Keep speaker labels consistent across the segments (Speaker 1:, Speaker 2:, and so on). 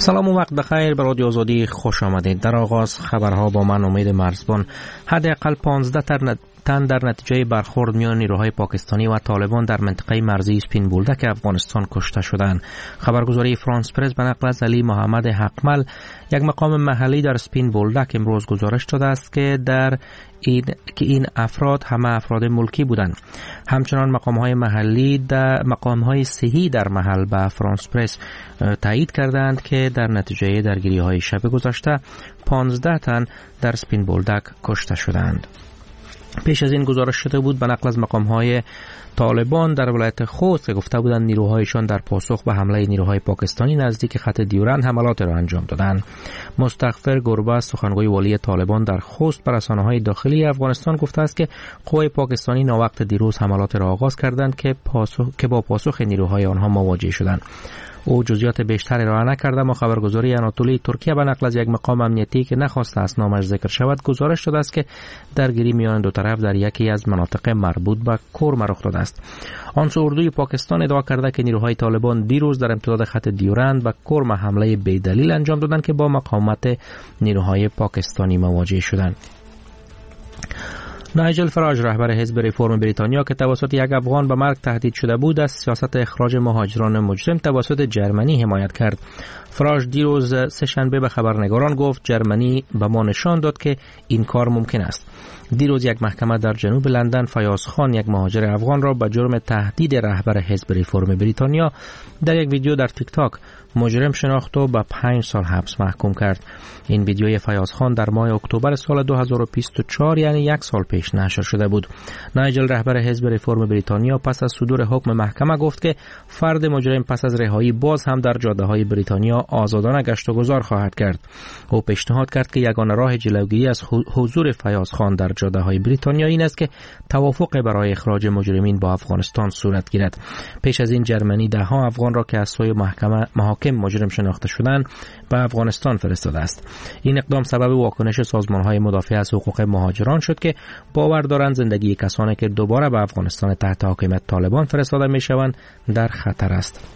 Speaker 1: سلام و وقت بخیر به رادیو آزادی خوش آمدید. در آغاز خبرها با من امید مرزبان. حداقل 15 تن در نتیجه برخورد میان نیروهای پاکستانی و طالبان در منطقه مرزی سپین بولدک افغانستان کشته شدند. خبرگزاری فرانس پرس به نقل از علی محمد حقمل، یک مقام محلی در سپین بولدک، امروز گزارش داده است که این افراد همه افراد ملکی بودند. همچنان مقام‌های صحی در محل به فرانس پرس تایید کردند که در نتیجه درگیری‌های شب گذشته 15 تن در سپین بولدک کشته شدند. پیش از این گزارش شده بود به نقل از مقام‌های طالبان در ولایت خوست که گفته بودند نیروهایشان در پاسخ به حمله نیروهای پاکستانی نزدیک خط دیورند حملات را انجام دادند. مستغفر گربه، سخنگوی والی طالبان در خوست، به رسانه‌های داخلی افغانستان گفته است که قوای پاکستانی ناوقت دیروز حملات را آغاز کردند که با پاسخ نیروهای آنها مواجه شدند. او جزئیات بیشتری را نکرده، اما خبرگزاری آناتولی ترکیه به نقل از یک مقام امنیتی که نخواسته است نامش ذکر شود گزارش داده است که درگیری میان دو طرف در یکی از مناطق مربوط به کرم رخ داده است. آنچه اردوی پاکستان ادعا کرده که نیروهای طالبان دیروز در امتداد خط دیورند به کرم حمله بی‌دلیل انجام دادند که با مقاومت نیروهای پاکستانی مواجه شدند. نایجل فراج، رهبر حزب ریفرم بریتانیا که توسط یک افغان به مرگ تهدید شده بود، از سیاست اخراج مهاجران مجرم توسط جرمنی حمایت کرد. فراج دیروز سه‌شنبه به خبرنگاران گفت جرمنی به ما نشان داد که این کار ممکن است. دیروز یک محکمه در جنوب لندن فیاض خان، یک مهاجر افغان را به جرم تهدید رهبر حزب ریفرم بریتانیا در یک ویدیو در تیک تاک مجرم شناخت و به 5 سال حبس محکوم کرد. این ویدیوی فیاض خان در ماه اکتبر سال 2024 یعنی یک سال پیش نشر شده بود. نایجل، رهبر حزب ریفرم بریتانیا، پس از صدور حکم محکمه گفت که فرد مجرم پس از رهایی باز هم در جاده‌های بریتانیا آزادانه گشت و گذار خواهد کرد. او پیشنهاد کرد که یگانه راه جلوگیری از حضور فیاض خان در جاده‌های بریتانیا این است که توافق برای اخراج مجرمین با افغانستان صورت گیرد. پیش از این جرمنی ده‌ها افغان را که از سوی محاکم مجرم شناخته شدند به افغانستان فرستاده است. این اقدام سبب واکنش سازمان‌های مدافع از حقوق مهاجران شد که باور دارند زندگی کسانی که دوباره به افغانستان تحت حاکمیت طالبان فرستاده می‌شوند در خطر است.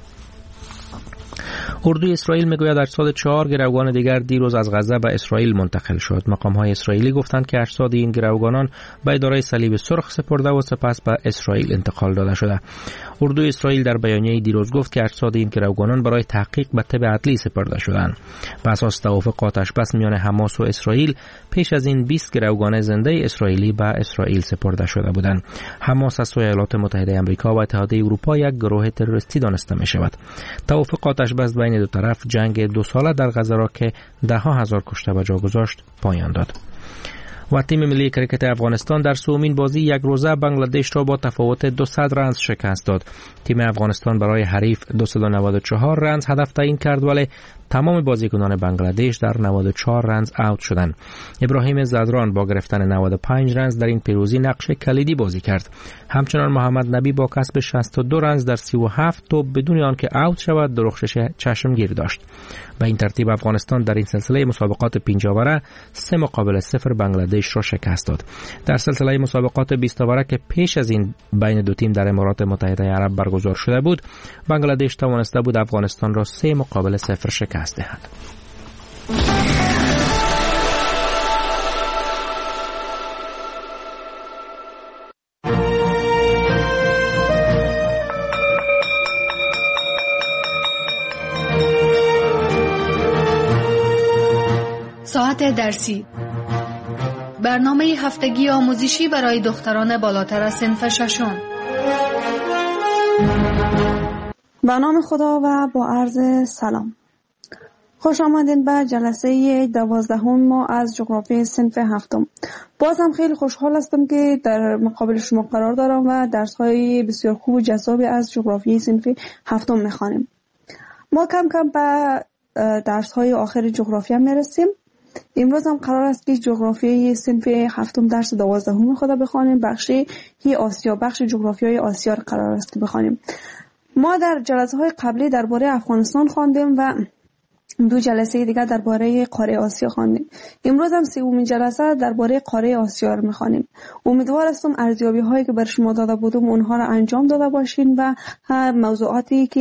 Speaker 1: اردوی اسرائیل میگوید اجساد 4 گروگان دیگر دیروز از غزه به اسرائیل منتقل شد. مقام‌های اسرائیلی گفتند که اجساد این گروگانان به اداره صلیب سرخ سپرده و سپس به اسرائیل انتقال داده شده. اردوی اسرائیل در بیانیه دیروز گفت که اجساد این گروگانان برای تحقیق به تبع عدلی سپرده شدند. بر اساس توافق آتش‌بس میان حماس و اسرائیل، پیش از این 20 گروگان زنده اسرائیلی به اسرائیل سپرده شده بودند. حماس از سوی ایالات متحده آمریکا و اتحادیه اروپا یک گروه تروریستی دانسته می‌شود. توافق آتش‌بس بین دو طرف جنگ 2 ساله در غزه را که ده‌ها هزار کشته به جا گذاشت پایان داد. و تیم ملی کرکت افغانستان در سومین بازی یک روزه بنگلادش را با تفاوت 200 رنز شکست داد. تیم افغانستان برای حریف 294 رنز هدف تعیین کرد، ولی تمام بازیکنان بنگلادش در 94 رنز اوت شدند. ابراهیم زدران با گرفتن 95 رنز در این پیروزی نقش کلیدی بازی کرد. همچنان محمد نبی با کسب 62 رنز در 37 توپ بدون آنکه اوت شود درخشش چشمگیر داشت. به این ترتیب افغانستان در این سلسله مسابقات 5 اوره 3-0 بنگلادش را شکست داد. در سلسله مسابقات 20 اوره که پیش از این بین دو تیم در امارات متحده عرب برگزار شده بود، بنگلادش توانسته بود افغانستان را 3-0 شکست دهد.
Speaker 2: ساعت درسی، برنامه هفتگی آموزشی برای دختران بالاتر از صنف ششم.
Speaker 3: به نام خدا و با عرض سلام. خوش آمدین به جلسه 12 ما از جغرافی صنف هفتم. بازم خیلی خوشحال هستم که در مقابل شما قرار دارم و درس‌های بسیار خوب و جذابی از جغرافی صنف هفتم می‌خوانیم. ما کم کم به درس‌های آخر جغرافیا میرسیم. امروز هم قرار است که جغرافی صنف هفتم درس 12 خود بخوانیم. بخشی آسیا، بخش جغرافیای آسیا را قرار است که بخوانیم. ما در جلسه‌های قبلی درباره افغانستان خواندیم و 2 جلسه دیگر درباره قاره آسیا خواندیم. امروز هم 3مین جلسه درباره قاره آسیا رو می‌خوانیم. امیدوار هستم ارزیابی‌هایی که بر شما داده بودم اونها را انجام داده باشین و موضوعاتی که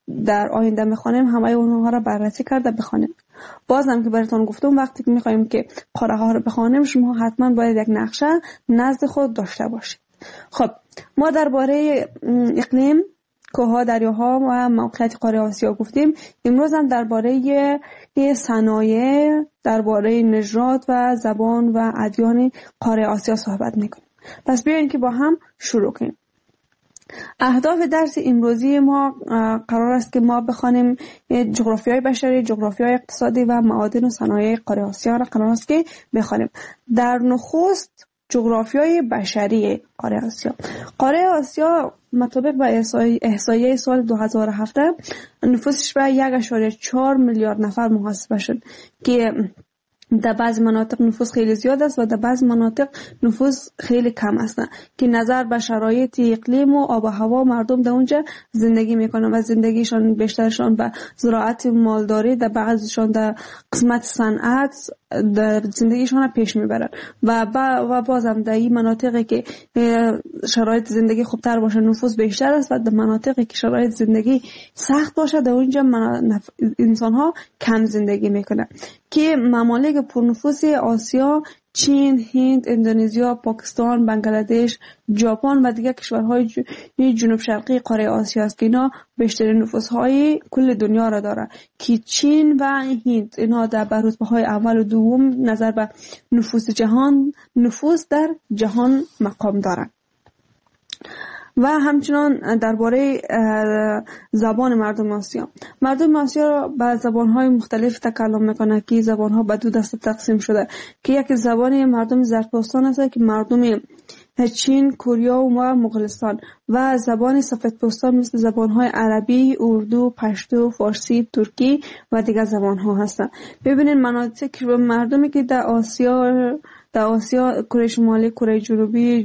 Speaker 3: در آینده میخوانیم همه اونها را بررسی کرده بخوانیم. بازم که براتون گفتم وقتی که میخوایم که قاره ها رو بخوانیم شما حتما باید یک نقشه نزد خود داشته باشید. خب ما درباره اقلیم، کوه‌ها، دریاها و موقعیت قاره آسیا گفتیم. امروز هم درباره صنایع، درباره نژاد و زبان و ادیان قاره آسیا صحبت میکنیم. پس بیاین که با هم شروع کنیم. اهداف درس امروزی ما قرار است که ما بخوانیم جغرافیای بشری، جغرافیای اقتصادی و معادن و صنایع قاره آسیا را قرار است که بخوانیم. در نخست جغرافیای بشری قاره آسیا. قاره آسیا مطابق به احصایه سال 2007 نفوسش به 1.4 میلیارد نفر محاسبه شد که در بعض مناطق نفوس خیلی زیاد است و در بعض مناطق نفوس خیلی کم است که نظر به شرایط اقلیم و آب و هوا مردم در اونجا زندگی میکنن و زندگیشان بیشترشان به زراعت و مالداری، در بعضشان در قسمت صنعت در زندگیشان پیش میبرن و بازم در این مناطقی که شرایط زندگی خوبتر باشه نفوس بیشتر است و در مناطقی که شرایط زندگی سخت باشه در اونجا انسان ها کم زندگی میکنن که ممالک پرنفوس آسیا چین، هند، اندونزیا، پاکستان، بنگلادش، ژاپن و دیگر کشورهای جنوب شرقی قاره آسیا است که اینا بیشترین نفوس‌های کل دنیا را داره که چین و هند اینا در رتبه‌های اول و دوم نظر به نفوس در جهان مقام دارند. و همچنان درباره زبان مردم آسیا. مردم آسیا به زبان‌های مختلف تکلم میکنه که زبان‌ها به دو دسته تقسیم شده که یک زبان مردم زرتشتان است که مردم چین، کره و مغولستان و زبان سفیدپوستان مثل زبان‌های عربی، اردو، پشتو، فارسی، ترکی و دیگر زبان‌ها هستند. ببینید مناطق مردمی که در آسیا کره شمالی، کره جنوبی،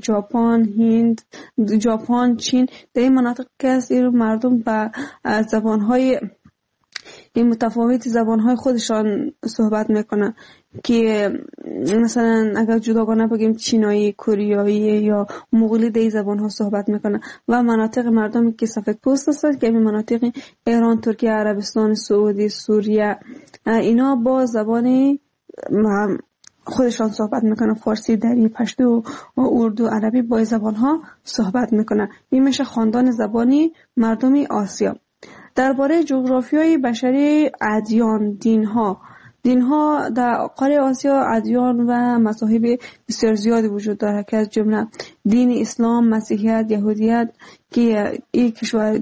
Speaker 3: ژاپن، چین در این مناطق که است این مردم به زبان‌های این متفاوت زبان‌های خودشان صحبت میکنن که مثلا اگر جداگانه بگیم چینایی، کوریایی یا مغولی در این زبان‌ها صحبت میکنن و مناطق مردمی که سفیدپوست هستند که این مناطق ایران، ترکیه، عربستان سعودی، سوریه اینا با زبان خودشان صحبت میکنن. فارسی، دری، پشتو و اردو، عربی با زبان ها صحبت میکنن. این میشه خاندان زبانی مردمی آسیا. درباره جغرافیای بشری، ادیان، دینها در قاره آسیا ادیان و مذاهب بسیار زیادی وجود داره که از جمله دین اسلام، مسیحیت، یهودیت که این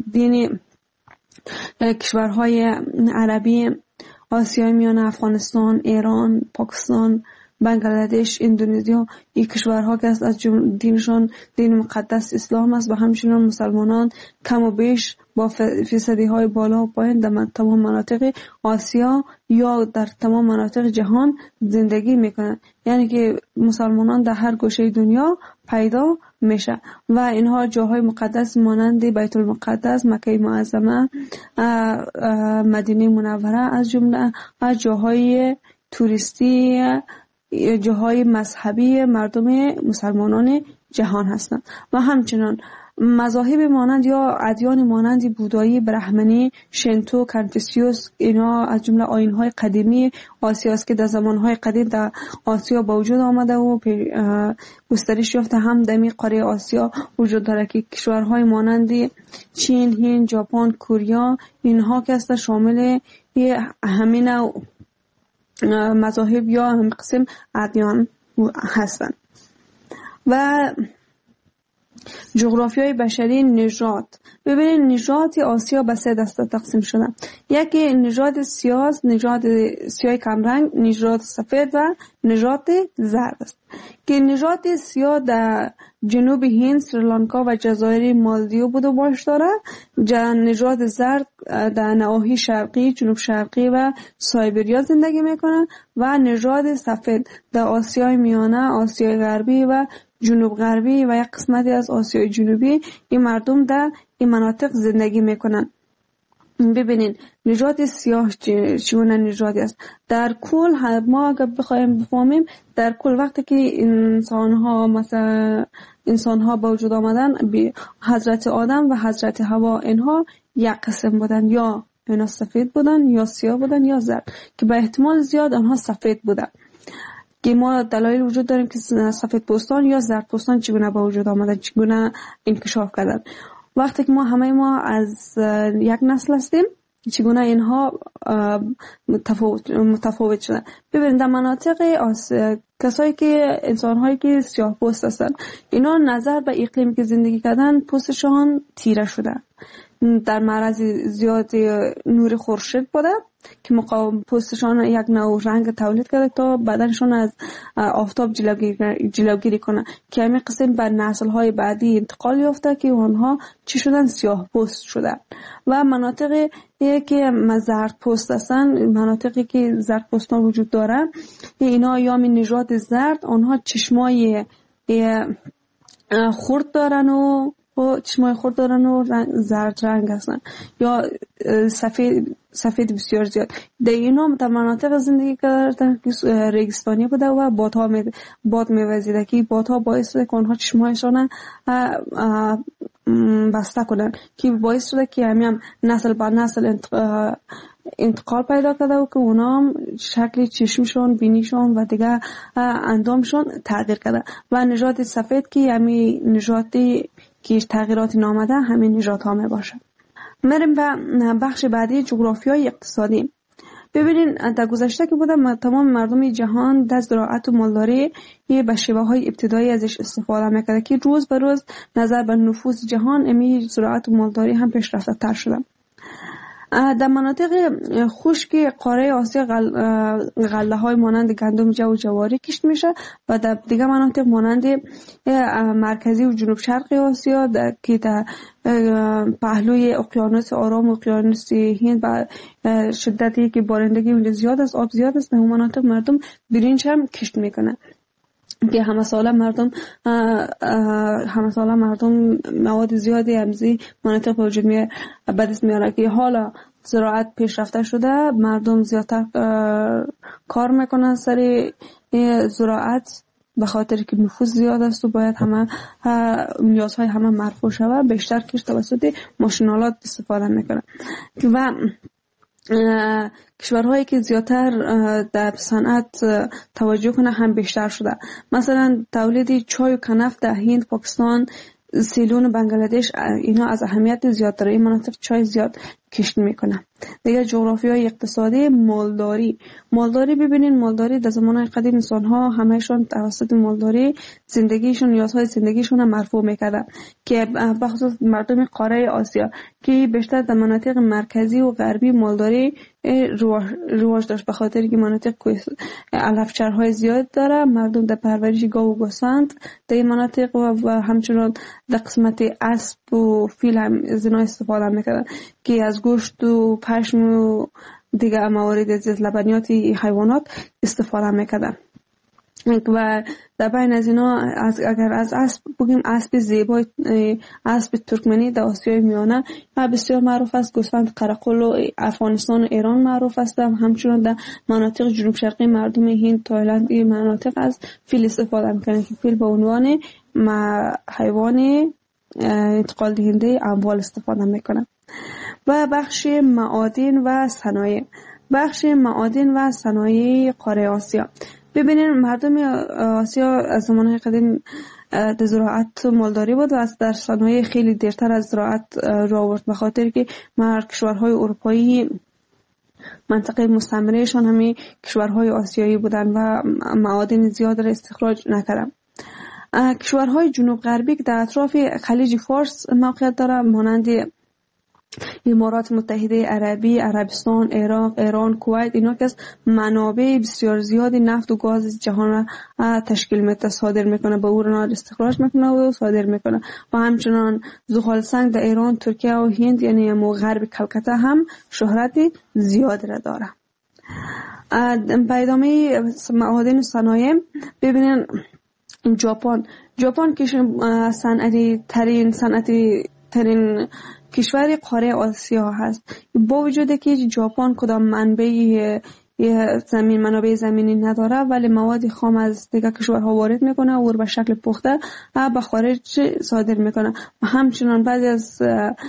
Speaker 3: کشورهای عربی آسیای میانه، افغانستان، ایران، پاکستان، بنگلادش، اندونزیا این کشورها که از دینشان دین مقدس اسلام است و همچنین مسلمانان کم و بیش با فیصدی های بالا و پایین در تمام مناطق آسیا یا در تمام مناطق جهان زندگی میکنند. یعنی که مسلمانان در هر گوشه دنیا پیدا میشه و اینها جاهای مقدس مانند بیت المقدس، مکه معظمه، مدینه منوره از جمله از جاهای توریستی، جاهای مذهبی مردم مسلمانان جهان هستند. و همچنان مذاهب مانند یا ادیان مانند بودایی، برهمنی، شنتو، کنفوسیوس اینا از جمله آیین‌های قدیمی آسیا است که در زمان‌های قدیم در آسیا با وجود آمده و گسترش یافته. هم در قاره آسیا وجود داره که کشورهای مانند چین، هند، ژاپن، کره اینها که است شامل همین مذاهب یا هم قسم ادیان هستند. و جغرافیای بشری، نژاد. ببینید نژاد آسیا به 3 دسته تقسیم شده. یکی نژاد سیاه، نژاد سیاه کمرنگ، نژاد سفید و نژاد زرد است. که نژاد سیاه در جنوب هند، سریلانکا و جزایر مالدیو بود و باش داره. نژاد زرد در نواحی شرقی، جنوب شرقی و سایبریا زندگی میکنه و نژاد سفید در آسیای میانه، آسیای غربی و جنوب غربی و یک قسمتی از آسیای جنوبی این مردم در این مناطق زندگی میکنن. ببینین نژاد سیاه چگونه نژادی است. در کل ما اگر بخوایم بفهمیم در کل وقتی که انسانها با وجود آمدن حضرت آدم و حضرت حوا اینها یک قسم بودن، یا اینا سفید بودن یا سیاه بودن یا زرد، که به احتمال زیاد آنها سفید بودن. که ما دلایل وجود داریم که سفید پوستان یا زرد پوستان چگونه به وجود آمدن، چگونه انکشاف کردن. وقتی که همه ما از یک نسل هستیم، چگونه اینها متفاوت شدن. ببینید در مناطق کسایی که انسان‌هایی که سیاه پوست هستن، اینا نظر به اقلیمی که زندگی کردن پوستشان تیره شده، در معرض زیاد نور خورشید بوده که مقاوم پوستشان یک نوع رنگ تولید کرده تا بدنشان از آفتاب جلوگیری کنه، که همین قسم به نسل‌های بعدی انتقال یافته که اونها چی شدن؟ سیاه پوست شدن. و مناطقی که زرد پوست هستن، مناطقی که زرد پوستان وجود داره، اینا یا من نژاد زرد، آنها چشمای خرد دارن و چشمای خرد دارن و زرد رنگ هستن، یا سفید بسیار زیاد. در اینا در مناطق زندگی کردن که ریگستانی بوده و باد میوزیده، که بادها باعث شده که آنها چشمایشان بسته کنن، که باعث شده که هم نسل به نسل انتقال پیدا کرده و که اونا شکل چشمشون، بینیشون و دیگه اندامشون تغییر کرده. و نژاد سفید که همین نژادی که تغییرات نامده، همین نژاد ها می باشه. میریم به بخش بعدی، جغرافیای اقتصادی. ببینین در گذشته که بودم، تمام مردم جهان در زراعت و مالداری به شیوه های ابتدایی ازش استفاده میکرده، که روز به روز نظر به نفوذ جهان امی زراعت و مالداری هم پیشرفته تر شده. در مناطق خشک قاره آسیا غله های مانند گندم، جو و جواری کشت میشه، و در دیگه مناطق مانند مرکزی و جنوب شرق آسیا که در پهلوی اقیانوس آرام و اقیانوس هند و شدتی که بارندگی اونجا زیاد است، آب زیاد است، در اون مناطق مردم برنج هم کشت میکنه، که همه ساله مردم مواد زیادی همزی مناطق به وجود به دست میاره، که حالا زراعت پیشرفته شده، مردم زیادتر کار میکنن سر زراعت، به خاطر که نفوذ زیاد است و باید همه نیازهای همه مرفوع شود، بیشتر کش توسط ماشینالات استفاده میکنن. و کشورهایی که زیادتر در صنعت توجه کنه هم بیشتر شده. مثلا تولید چای و کنف در هند، پاکستان، سیلون، بنگلادش، اینا از اهمیت زیاد داره. این مناطق چای زیاد کشت میکنه. دیگه جغرافیای اقتصادی، مالداری ببینین، مالداری در زمانهای قدیم انسان ها همهشون توسط مالداری زندگیشون، نیازهای زندگیشون هم مرفوع میکردن، که بخصوص مردم قاره آسیا که بیشتر در مناطق مرکزی و غربی مالداری رواج داشت، به خاطر که مناطق علفچرهای زیاد داره. مردم در پرورش گاو و گوسفند در این مناطق و همچنان در قسمت اسب و فیل هم از اینا استفاده میکردن، که از گوشت و پشم و دیگه موارد از لبنیات حیوانات استفاده میکردن. و در بین از اینا اگر از اسب بگیم، اسب زیبای، اسب ترکمنی در آسیای میانه و بسیار معروف است. گوسفند قرقل و افغانستان و ایران معروف است. همچنان در مناطق جنوب شرقی مردم هند، تایلند، این مناطق از فیل استفاده میکنن، که فیل به عنوان حیوان انتقال دهنده اموال استفاده میکنن. و بخش معادن و صنایع قاره آسیا. ببینین مردم آسیا از زمانهای قدیم در زراعت مالداری بود و از در صنایع خیلی دیرتر از زراعت را آورد، به خاطر که کشورهای اروپایی منطقه مستعمرهشان همین کشورهای آسیایی بودن و معادن زیاد را استخراج نکردن. کشورهای جنوب غربی که در اطراف خلیج فارس موقعیت داره، مانند امارات متحده عربی، عربستان، عراق، ایران، کویت، اینا که از منابع بسیار زیادی نفت و گاز جهان را تشکیل میده، صادر میکنه، به اون استخراج میکنه و صادر میکنه. و همچنان زغال سنگ در ایران، ترکیه و هند، یعنی غرب کلکته هم شهرت زیاد را داره. به ادامه معادن و صنایع ببینن ژاپن که صنعتی ترین کشور قاره آسیا هست. با وجود که ژاپن کدام منبع منابع زمینی نداره ولی مواد خام از دیگر کشورها وارد میکنه و به شکل پخته به خارج صادر میکنه. همچنان بعضی از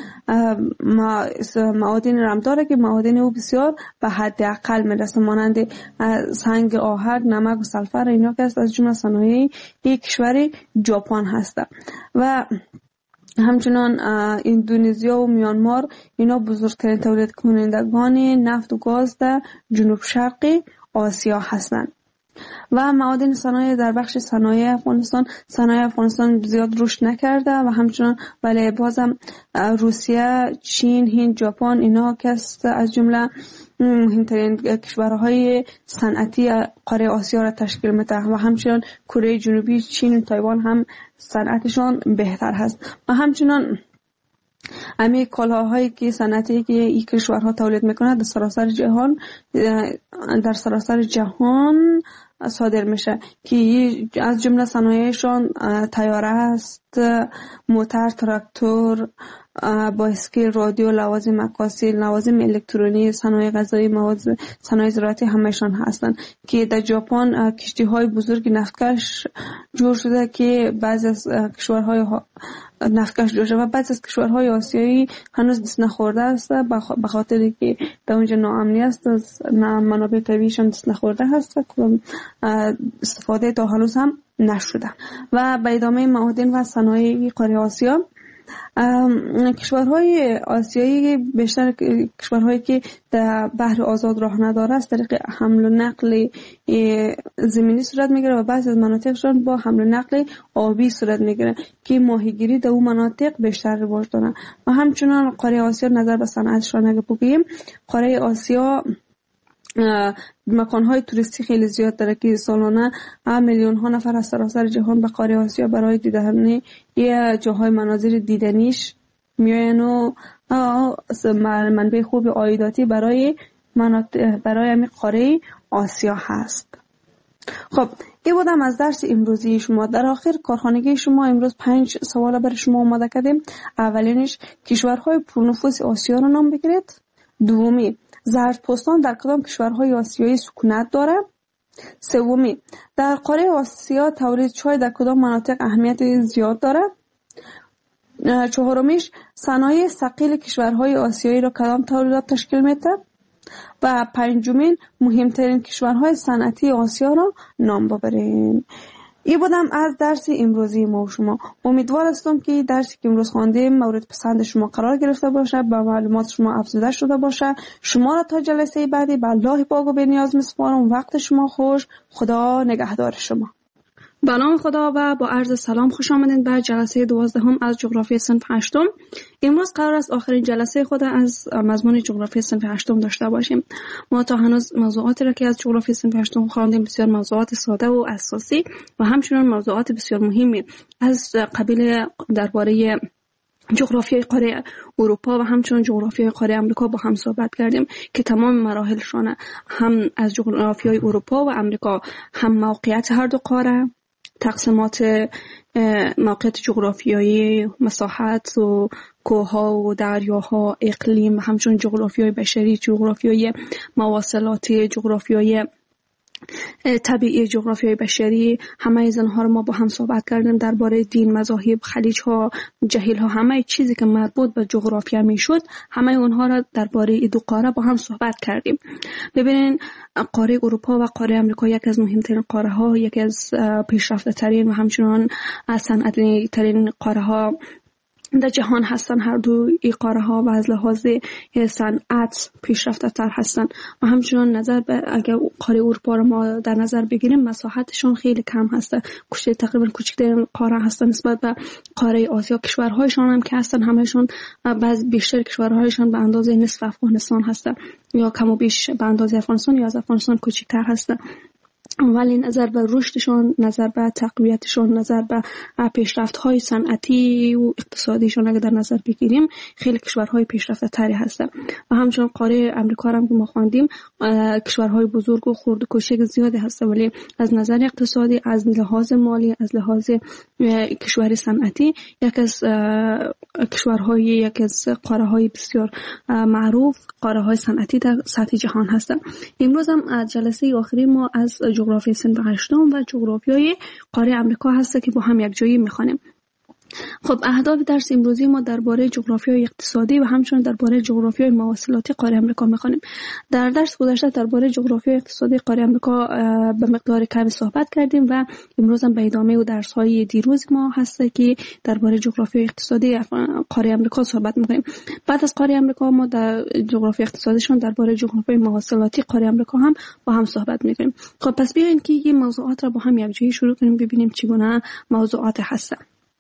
Speaker 3: معادن رم داره که معادن او بسیار به حد اقل میرسه، مانند سنگ، آهک، نمک و سلفر. اینا که از جمله صنایع یک کشور ژاپن هست. و همچنان اندونزیا و میانمار اینا بزرگترین تولید کنندگان نفت و گاز در جنوب شرقی آسیا هستند. و معادن صنایع در بخش صنایع افغانستان زیاد رشد نکرده و همچنان ولی بازم روسیه، چین، هند، ژاپن اینا که از جمله مهمترین کشورهای صنعتی قاره آسیا را تشکیل میده و همچنان کره جنوبی، چین و تایوان هم صنعتشان بهتر هست. و همچنان همه کالاهایی که صنعتی که این کشورها تولید میکنه در سراسر جهان صادر میشه که از جمله صنایعشان طیاره است، موتر، تراکتور، بایسکل، رادیو، لوازم مکاسی، لوازم الکترونی، صنایع غذایی، صنایع زراعتی همهشان هستند که در ژاپن کشتی‌های بزرگ نفتکش جور شده که بعضی از کشورهای نفتکش جور شده و بعضی از کشورهای آسیایی هنوز دست نخورده است به خاطر که در اونجا ناامنی است، از منابع طبیعیشان دست نخورده هست و استفاده تا هنوز هم نشده. و به ادامه معادن و صنایع قاره آسیا، کشورهای آسیایی بیشتر کشورهایی که در بحر آزاد راه نداره از طریق حمل و نقل زمینی صورت میگیره و بعضی از مناطقشان با حمل و نقل آبی صورت میگیره که ماهیگیری در اون مناطق بیشتر رواج داره. و همچنان قاره آسیا نظر به صنعتشان اگه بگیم، قاره آسیا مکانهای توریستی خیلی زیاد داره که سالانه میلیون ها نفر از سراسر جهان به قاره آسیا برای دیدن جاهای مناظر دیدنیش میاین و منبع خوب عایداتی برای همین قاره آسیا هست. خب این بودم از درس امروزی شما. در آخر کارخانگی شما امروز 5 سوال برای شما آماده کردیم. اولینش کشورهای پرنفوذ آسیا رو نام بگیرید. دومی زردپوستان در کدام کشورهای آسیایی سکونت داره؟ سومی در قاره آسیا تولید چای در کدام مناطق اهمیت زیاد داره؟ چهارمیش صنایع ثقیل کشورهای آسیایی را کدام تولیدات تشکیل میده؟ و پنجمین مهمترین کشورهای صنعتی آسیا را نام ببرین. این بودم از درس امروزی ما و شما. امیدوار هستم که درسی که امروز خواندیم مورد پسند شما قرار گرفته باشه، با معلومات شما افزوده شده باشه. شما را تا جلسه بعدی به الله پاک و بی‌نیاز می‌سپارم. وقت شما خوش. خدا نگهدار شما.
Speaker 4: به نام خدا و با عرض سلام خوش آمدید به جلسه 12 از جغرافی صنف 8. امروز قرار است آخرین جلسه خود از مضمون جغرافی صنف 8 داشته باشیم. ما تا هنوز موضوعاتی را که از جغرافی صنف 8 خواندیم بسیار موضوعات ساده و اساسی و همچنین موضوعات بسیار مهمی از قبیل درباره جغرافیای قاره اروپا و همچنین جغرافیای قاره امریکا با هم صحبت کردیم که تمام مراحلشان هم از جغرافیای اروپا و امریکا، هم موقعیت هر دو قاره، تقسیمات موقعیت جغرافیایی، مساحت و کوه‌ها و دریاها، اقلیم و همچنین جغرافیای بشری، جغرافیای مواصلاتی، جغرافیای طبیعی، جغرافیای بشری، همه از اینها رو ما با هم صحبت کردیم. درباره دین، مذاهب، خلیج‌ها، جهیل‌ها، همه چیزی که مربوط به جغرافیا میشد، همه اونها را درباره دو قاره با هم صحبت کردیم. ببینین قاره اروپا و قاره امریکا یکی از مهمترین قاره‌ها، یکی از پیشرفته‌ترین و همچنین صنعتی‌ترین قاره‌ها در جهان هستن. هر دو این قاره ها و از لحاظ صنعت پیشرفته تر هستن و همچنان نظر به اگر قاره اروپا رو ما در نظر بگیریم مساحتشون خیلی کم هسته، تقریبا کوچکترین قاره هستن نسبت به قاره آسیا. کشورهایشان هم که هستن همهشون بیشتر کشورهایشان به اندازه نصف افغانستان هستن یا کم و بیش به اندازه افغانستان یا از افغانستان کوچکتر هستن. ولی نظر به رشدشون، نظر به تقویتشون، نظر به پیشرفت‌های صنعتی و اقتصادیشون اگر در نظر بگیریم خیلی کشورهای پیشرفته تری هستن. و همچنین قاره امریکا هم که ما خواندیم کشورهای بزرگ و خرد و کوچک زیادی هست، ولی از نظر اقتصادی، از لحاظ مالی، از لحاظ کشور صنعتی یکی از قاره‌های بسیار معروف، قاره‌های صنعتی در سطح جهان هستن. امروز هم جلسه آخری ما از جغرافی صنف هشتم و جغرافیای قاره امریکا هست که با هم یک جایی میخوانیم. خب اهداف درس امروزی ما درباره جغرافیای اقتصادی و همچنین درباره جغرافیای مواصلاتی قاره امریکا میخوانیم. در درس گذشته درباره جغرافیای اقتصادی قاره امریکا به مقدار کمی صحبت کردیم و امروز هم به ادامه و درس‌های دیروز ما هست که درباره جغرافیای اقتصادی قاره امریکا صحبت میکنیم. بعد از قاره امریکا ما در جغرافیای اقتصادیشون درباره جغرافیای مواصلاتی قاره امریکا هم با هم صحبت میکنیم. خب پس بیاین که این موضوعات را با هم یک جایی شروع کنیم ببینیم چگونه موضوعات هستن.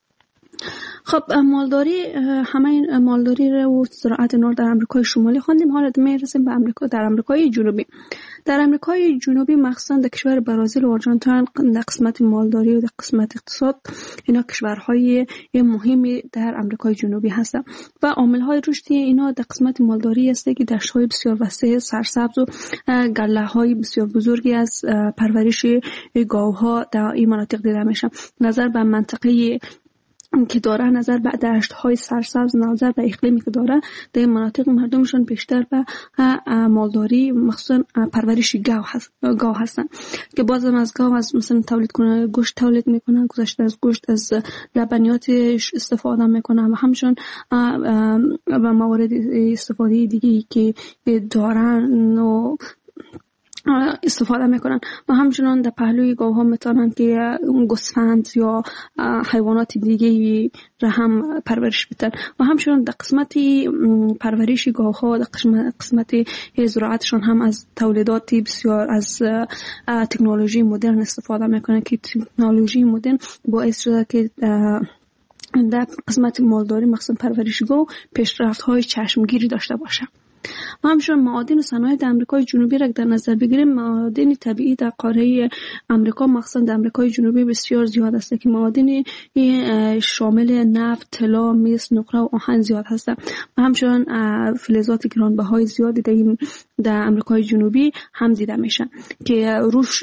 Speaker 4: خب مالداری، همه این مالداری و زراعت نور در امریکای شمالی خواندیم. حالا میرسیم به امریکا. در امریکای جنوبی، در امریکای جنوبی مخصوصا در کشور برزیل و آرژانتین در قسمت مالداری و در قسمت اقتصاد اینا کشورهای مهمی در امریکای جنوبی هستند و عامل‌های رشد اینا در قسمت مالداری است که دشت‌های بسیار وسیع سرسبز و گله‌های بسیار بزرگی از پرورش گاوها در این مناطق دیده میشه. نظر به منطقه که داره، نظر به دشت‌های سرسبز، نظر به اقلیمی که داره، در این مناطق مردمشون بیشتر به مالداری مخصوصا پرورش گاو هستن که بازم از گاو از مثلا تولید کنه گوشت تولید میکنن، گذشته از گوشت از لبنیاتش استفاده میکنن و همچنین و موارد استفاده دیگه که دارن و استفاده میکنن و همچنان در پهلوی گاوها میتونن که گوسفند یا حیوانات دیگه را هم پرورش بدن و همچنان در قسمت پرورش گاوها در قسمت زراعتشون هم از تولیدات بسیار از تکنولوژی مدرن استفاده میکنن که تکنولوژی مدرن باعث شده که در قسمت مالداری مخصوصا پرورش گاو پیشرفت‌های چشمگیری داشته باشه. و همچنین معادن و صنایع در امریکای جنوبی را در نظر بگیریم، معادن طبیعی در قاره امریکا مخصوصا در امریکای جنوبی بسیار زیاد است که معادن شامل نفت، طلا، مس، نقره و آهن زیاد هستند و همچنین فلزات گرانبهای زیادی در امریکای جنوبی هم دیده میشن که روش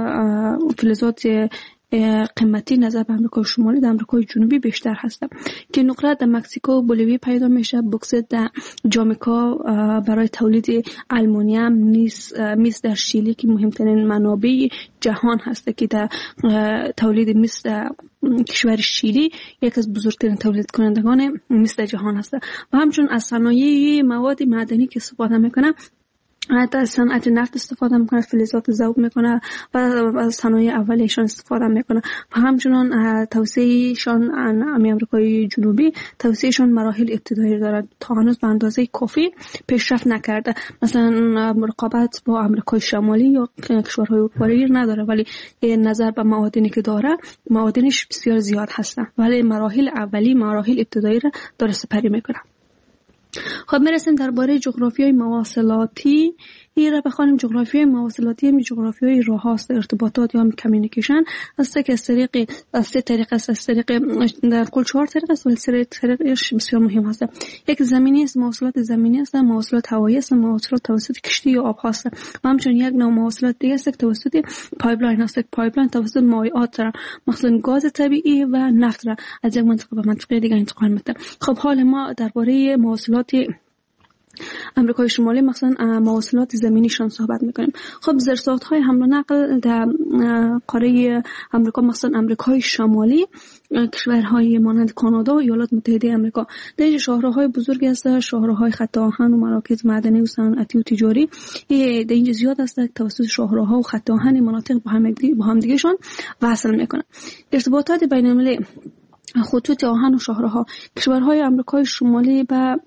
Speaker 4: فلزات قیمتی نظر به امریکای شمالی در امریکای جنوبی بیشتر هست که نقره در مکزیکو و بولیوی پیدا میشه، بوکسیت در جامائیکا برای تولید آلومینیوم، مس در شیلی که مهمترین منابع جهان هست که در تولید مس در کشور شیلی یک از بزرگترین تولید کنندگان مس در جهان هست و همچنین از صنایع مواد معدنی که استفاده میکنه در صنعت نفت استفاده میکنه، فلزات ذوب میکنه و صنایع اولیشان استفاده میکنه و همچنان توسعهشان امریکای جنوبی توسعهشان مراحل ابتدایی داره، تا هنوز به اندازه کافی پیشرفت نکرده. مثلا رقابت با امریکای شمالی یا کشورهای اروپایی نداره، ولی نظر به معادنی که داره معادنش بسیار زیاد هستن، ولی مراحل اولی، مراحل ابتدایی را داره سپری میکنه. خب میرسیم درباره جغرافیای مواصلاتی را بخوانیم. جغرافیای مواصلاتی هم جغرافیای راه هاست، ارتباطات یا کمیونیکیشن است که از سه طریق است، از طریق در کل 4 طریق است ولی سه طریقش بسیار مهم است. یک زمینی است، مواصلات زمینی است، مواصلات هوایی است، مواصلات توسط کشتی یا آب هست و همچنین یک نوع مواصلات دیگه است که توسط پایپلاین است. پایپلاین توسط مایعات مثلا گاز طبیعی و نفت را از یک منطقه به منطقه دیگه انتقال میده. خب حال ما درباره مواصلات امریکای شمالی مثلا مواصلات زمینیشان صحبت میکنیم. خب زیرساخت‌های حمل و نقل در قاره امریکا مثلا امریکای شمالی، کشورهای مانند کانادا و ایالات متحده آمریکا در اینجا شاهراهای بزرگی هستند، شاهراهای خط آهن و مراکز معدنی و صنعتی و تجاری در اینجا زیاد هستند. توسط شاهراها و خط آهن مناطق با هم دیگهشون وصل میکنن. ارتباطات بین‌المللی خطوط آهن و شاهراها کشورهای امریکای شمالی با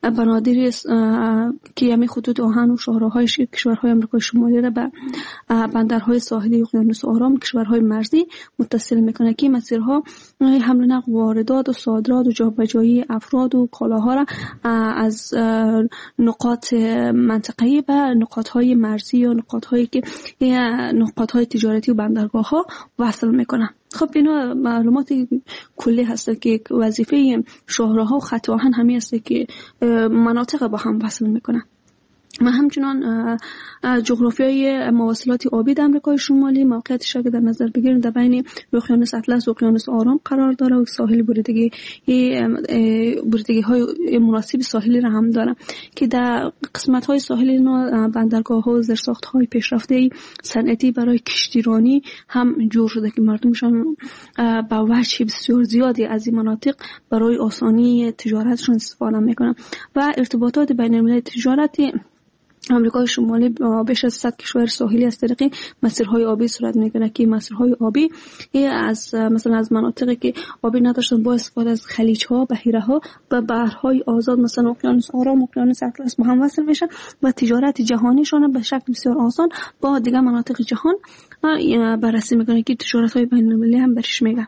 Speaker 4: بنادری که همین خطوط آهن و شاهراهای کشورهای آمریکای شمالی را به بندرهای ساحلی اقیانوس آرام کشورهای مرزی متصل میکنه که مسیرها حمل و نقل، واردات و صادرات و جابجایی افراد و کالاها را از نقاط منطقه‌ای به نقاطهای مرزی یا نقاطهای تجارتی و بندرگاه‌ها وصل میکنه. خب اینا معلومات کلی هست که وظیفه شاهراها و خط آهن همین است که مناطق با هم وصل میکنه. و همچنان جغرافیای مواصلات آبی در آمریکای شمالی موقعیتش را در نظر بگیریم در بین اقیانوس اطلس و اقیانوس آرام قرار داره و ساحل بریدگی های مناسب ساحلی را هم داره که در قسمت های ساحلی بندرگاه ها و زیرساخت های پیشرفته صنعتی برای کشتیرانی هم جور شده که مردمشان با وجه بسیار زیادی از این مناطق برای آسانی تجارتشون استفاده میکنن و ارتباطات بین المللی تجارتی آمریکای شمالی بیش از 100 کشور ساحلی از طریق مسیرهای آبی صورت میگیره که مسیرهای آبی مثلا از مناطقی که آبی نداشتن با استفاده از خلیج‌ها، بحیره‌ها و بحرهای آزاد مثلا اقیانوس آرام، اقیانوس اطلس با هم وصل میشن و تجارت جهانیشان به شکل بسیار آسان با دیگر مناطق جهان بررسی میکنه که تجارت‌های بین‌المللی هم برش میگه.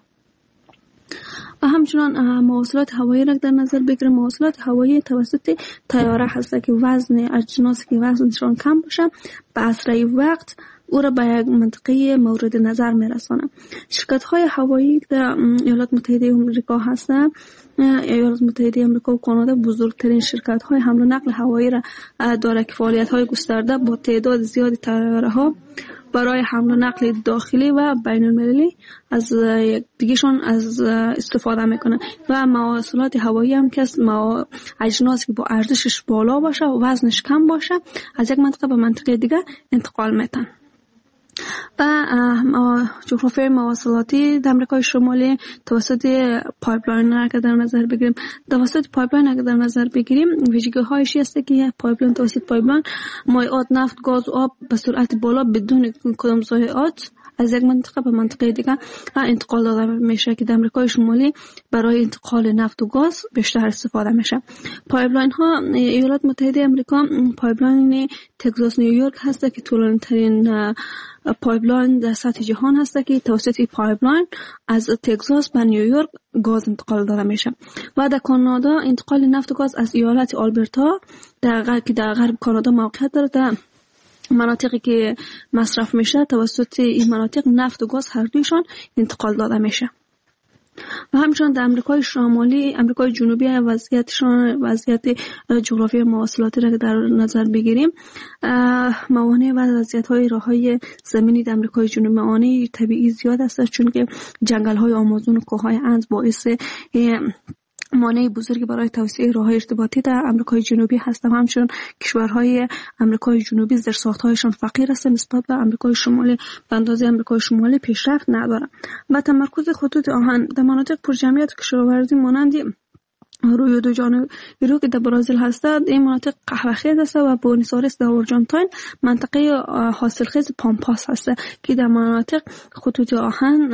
Speaker 4: و همچنان مواصلات هوایی را در نظر بگیریم. مواصلات هوایی توسط طیاره هست که وزن اجناس که وزنشان کم باشه به اسرع وقت او را به یک منطقه مورد نظر میرسانه. شرکت های هوایی در ایالات متحده آمریکا هستند. ایالات متحده آمریکا و کانادا بزرگترین شرکت های حمل و نقل هوایی را داره که فعالیت های گسترده با تعداد زیادی طیاره ها برای حمل و نقل داخلی و بین المللی از دیگهشون از استفاده میکنن و مواصلات هوایی هم که اجناس که با ارزشش بالا باشه و وزنش کم باشه از یک منطقه به منطقه دیگه انتقال میتن. و جغرافیای مواصلاتی در آمریکای شمالی توسط پایپلاین را در نظر بگیریم. توسط پایپلاین اگر در نظر بگیریم ویژگی‌هایش است که پایپلاین توسط پایپلاین مایعات نفت، گاز و آب به سرعت بالا بدون کدام ضایعات از یک منطقه به منطقه دیگر انتقال داده میشه که در آمریکای شمالی برای انتقال نفت و گاز بیشتر استفاده میشه. پایپلاین ها ایالات متحده آمریکا پایپلاین تگزاس نیویورک هست که طولانی‌ترین پایپلاین در سطح جهان هست که توسط پایپلاین از تگزاس به نیویورک گاز انتقال داده میشه. و در کانادا انتقال نفت و گاز از ایالت آلبرتا که در غرب کانادا موقعیت داره در مناطقی که مصرف میشه توسط این مناطق نفت و گاز هر دویشان انتقال داده میشه. و همچنان در آمریکای شمالی، آمریکای جنوبی وضعیت جغرافی مواصلاتی را در نظر بگیریم، موانع و وضعیت‌های راه‌های زمینی در آمریکای جنوبی موانع طبیعی زیاد است چون که جنگل‌های آمازون و کوههای اند باعث مانع بزرگی برای توسعه راه‌های ارتباطی در آمریکای جنوبی هست. و همچنین کشورهای آمریکای جنوبی زیرساخت‌هایشان فقیر است نسبت به آمریکای شمالی، به اندازه آمریکای شمالی پیشرفت ندارند. و تمرکز خطوط آهن در مناطق پرجمعیت کشاورزی مانند رویو دو جانوری که در برزیل هست، این مناطق قهوه‌خیز است و بوئنوس آیرس در آرژانتین منطقه حاصلخیز پامپاس هست که در مناطق خطوط آهن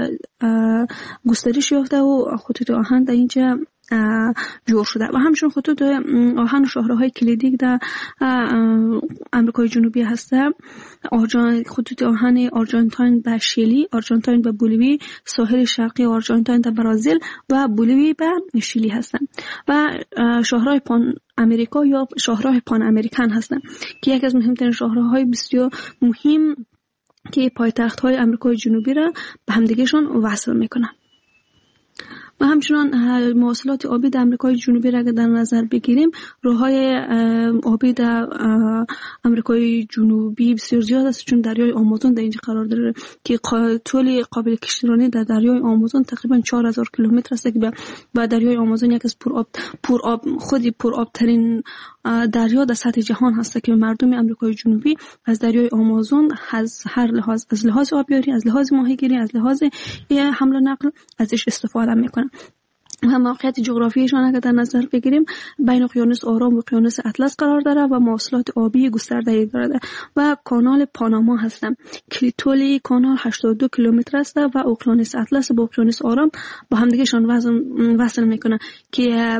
Speaker 4: گسترش یافته و خطوط آهن در اینجا جور شده. و همچنین خطوط آهن و شاهراهای کلیدی در آمریکای جنوبی هست. خطوط آهن آرژانتین به شیلی، آرژانتین به بولیوی، ساحل شرقی آرژانتین به برزیل و بولیوی به شیلی هستند. و شاهراه پان امریکا یا شاهراه پان امریکن هستند که یکی از مهمترین شاهراهای بسیار مهم که پایتخت‌های آمریکای جنوبی را به همدیگه‌شان وصل می‌کنند. و همچنان مواصلات آبی در آمریکای جنوبی را در نظر بگیریم، راه‌های آبی در آمریکای جنوبی بسیار زیاد است چون دریای آمازون در اینجا قرار داره که طول قابل کشتیرانی در دریای آمازون تقریبا 4000 کیلومتر است که با دریای آمازون یک از خودی پرآبترین دریا در سطح جهان هست که مردم آمریکای جنوبی از دریای آمازون از هر لحاظ، از لحاظ آبیاری، از لحاظ ماهیگیری، از لحاظ حمل و نقل ازش استفاده میکنن. و موقعیت جغرافیایشان اگر در نظر بگیریم بین اقیانوس آرام و اقیانوس اطلس قرار داره و مواصلات آبی گسترده‌ای داره و کانال پاناما هستند که طول کانال 82 کیلومتر است و اقیانوس اطلس با اقیانوس آرام با همدیگهشان وصل میکنه که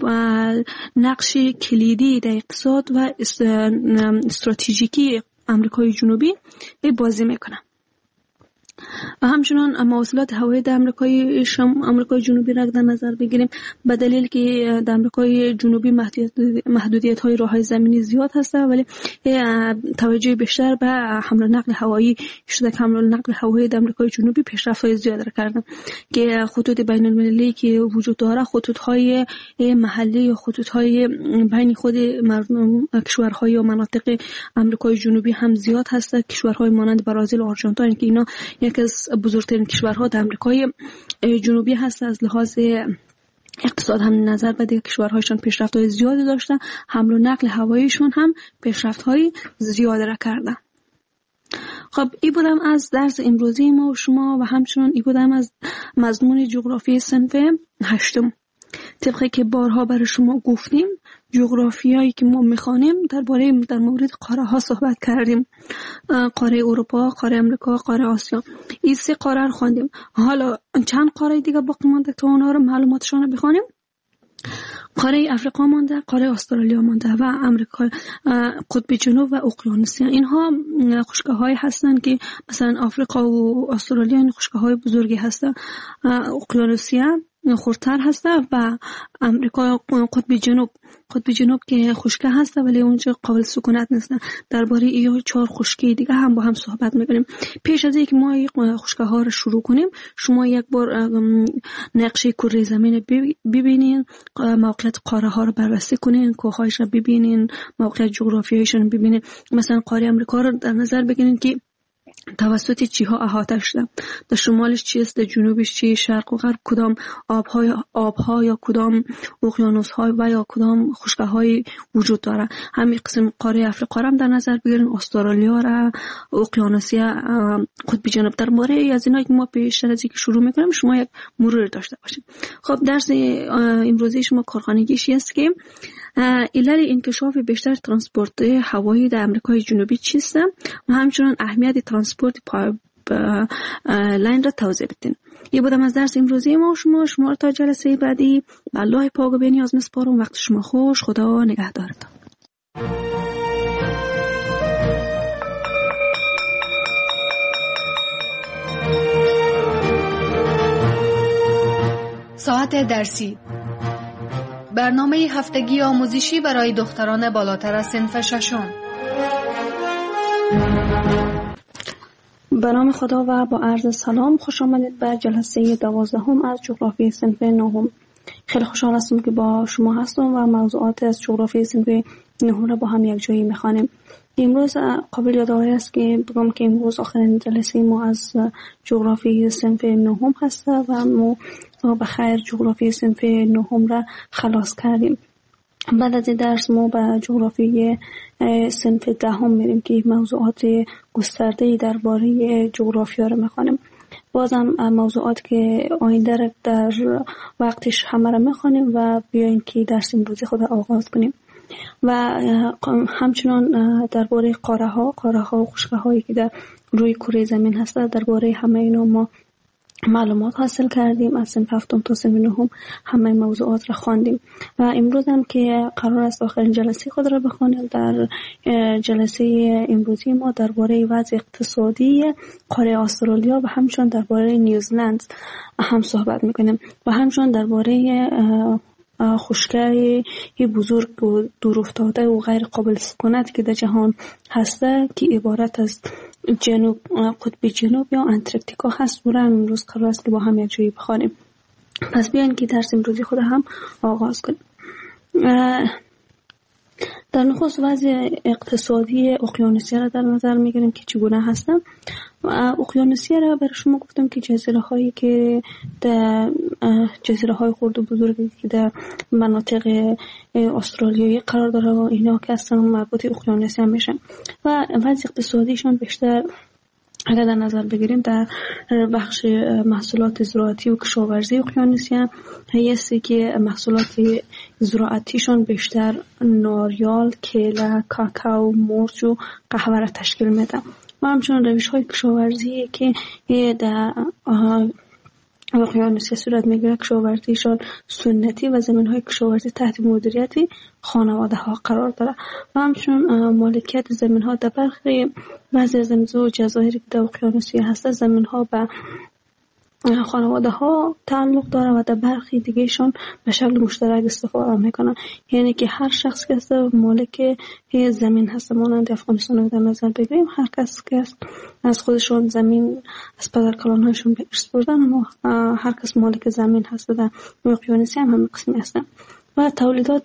Speaker 4: نقش کلیدی در اقتصاد و استراتژیکی آمریکای جنوبی بازی میکنه. و همچنان مواصلات هوایی در آمریکای جنوبی را در نظر بگیریم به دلیل که در آمریکای جنوبی محدودیت‌های راه‌های زمینی زیاد هست ولی توجه بیشتر به حمل و نقل هوایی شده که حمل و نقل هوایی در آمریکای جنوبی پیشرفت‌های زیاد کردن که خطوط بین‌المللی که وجود داره خطوط‌های محلی یا خطوط‌های بین خود مردم کشورهای و مناطق آمریکای جنوبی هم زیاد هست. کشورهای مانند برزیل و آرژانتین که اینا یکی از بزرگترین کشورها در آمریکای جنوبی هست از لحاظ اقتصاد هم نظر به دیگه کشورهایشان پیشرفت‌های زیادی داشتن، حمل و نقل هواییشون هم پیشرفت‌های زیادی را کردن. خب این بودم از درس امروزی ما و شما و همچنان این بودم از مضمون جغرافی صنف 8. طبقی که بارها برای شما گفتیم جغرافیایی که ما میخوانیم در مورد قاره ها صحبت کردیم، قاره اروپا، قاره امریکا، قاره آسیا. این 3 قاره رو خواندیم. حالا چند قاره دیگه باقی مونده تا اونها رو معلوماتشون رو بخوانیم. قاره افریقا مونده، قاره استرالیا مونده و امریکا، قطب جنوب و اقیانوسیا. اینها خشکه‌هایی هستند که مثلا آفریقا و استرالیا این خشکه‌های بزرگی هستند. اقیانوسیا خردتر هسته و امریکا قطب جنوب که خشکه هسته ولی اونجا قابل سکونت نیست. درباره این 4 خشکی دیگه هم با هم صحبت میکنیم. پیش از اینکه ما این خشکه ها رو شروع کنیم شما یک بار نقشه کره زمین ببینین، موقعیت قاره ها رو بررسی کنین، کوه‌هایش رو ببینین، موقعیت جغرافیایشون ببینین. مثلا قاره امریکا رو در نظر بگیرین که توسط چیها احاطه شده، در شمالش چیست، در جنوبش چی، شرق و غرب کدام آبها یا کدام اقیانوس‌ها و یا کدام خشکه‌های وجود داره. همین قسم قاره افریقا هم در نظر بگیرین، استرالیا را، اقیانوسیا، قطب جنوب. درباره از اینا که ما پیش از اینکه شروع می‌کنیم شما یک مرور داشته باشید. خب درس امروزی شما کارخانگیش است که علل انکشاف بیشتر ترانسپورت هوایی در آمریکای جنوبی چیست و همچنین اهمیت ترانسپورت لاین را توضیح بدین. یه بودم از درس امروزی ما شما را تا جلسه بعدی به الله پاک و بی‌نیاز میسپارم. وقت شما خوش، خدا نگهدارتان.
Speaker 2: ساعت درسی، برنامه هفتگی آموزشی برای دختران بالاتر از صنف 6.
Speaker 4: به نام خدا و با عرض سلام خوش آمدید به جلسه 12 از جغرافی صنف 9. خیلی خوشحال هستم که با شما هستم و موضوعات از جغرافی صنف 9 را با هم یک جایی میخوانیم. امروز قابل یادآوری است که بگم که امروز آخرین جلسه ما از جغرافی صنف 9 هست و ما به خیر جغرافی صنف 9 را خلاص کردیم. بعد از این درس ما به جغرافی صنف 10 میریم که موضوعات گسترده‌ای درباره جغرافیا را میخوانیم. بازم موضوعات که آینده در وقتش همه را میخوانیم و بیاین که درس امروزی خود آغاز کنیم. و همچنان درباره قاره ها و خشکه هایی که در روی کره زمین هست درباره همه اینا ما معلومات حاصل کردیم. از صنف 7 تا صنف 9 همه موضوعات را خواندیم و امروز هم که قرار است آخرین جلسه خود را بخوانیم. در جلسه امروزی ما درباره وضع اقتصادی قاره استرالیا و همچنین درباره نیوزلند هم صحبت میکنیم و همچنین درباره خشکی بزرگ و دور افتاده و غیر قابل سکونت که در جهان هسته که عبارت از قطب جنوب یا انتارکتیکا هست. و امروز قرار است که با هم یک جایی بخوانیم. پس بیاین که درس امروزی خود هم آغاز کنیم. در نخست وضع اقتصادی اقیانوسیا را در نظر میگیریم که چگونه هستن. اقیانوسیا را برای شما گفتم که جزیره های خرد و بزرگی که در مناطق استرالیایی قرار داره و اینا که اصلا مربوط اقیانوسیا میشن و وضع اقتصادیشان بیشتر اگر در نظر بگیریم در بخش محصولات زراعتی و کشاورزی اقیانوسیه هستی که محصولات زراعتیشون بیشتر ناریال، کیله، کاکائو، مرچ و قهوه را تشکیل میده و همچنین روش های کشاورزی که در اقیانوسیه صورت میگیره کشاورزیشان سنتی و زمین های کشاورزی تحت مدیریت خانواده ها قرار داره و همچنین مالکیت زمین ها در برخی بعضی زمین و جزایری که در اقیانوسیه هست زمین ها به خانواده ها تعلق داره و در برخی دیگهشان به شکل مشترک استفاده میکنن، یعنی که هر شخص که مالک زمین هست مانند افغانستان رو در نظر بگیریم هر کس که از خودشون زمین از پدر کلانهایشون به ارث بردن اما هر کس مالک زمین هست در اقیانوسیه هم قسمی هستن و تولیدات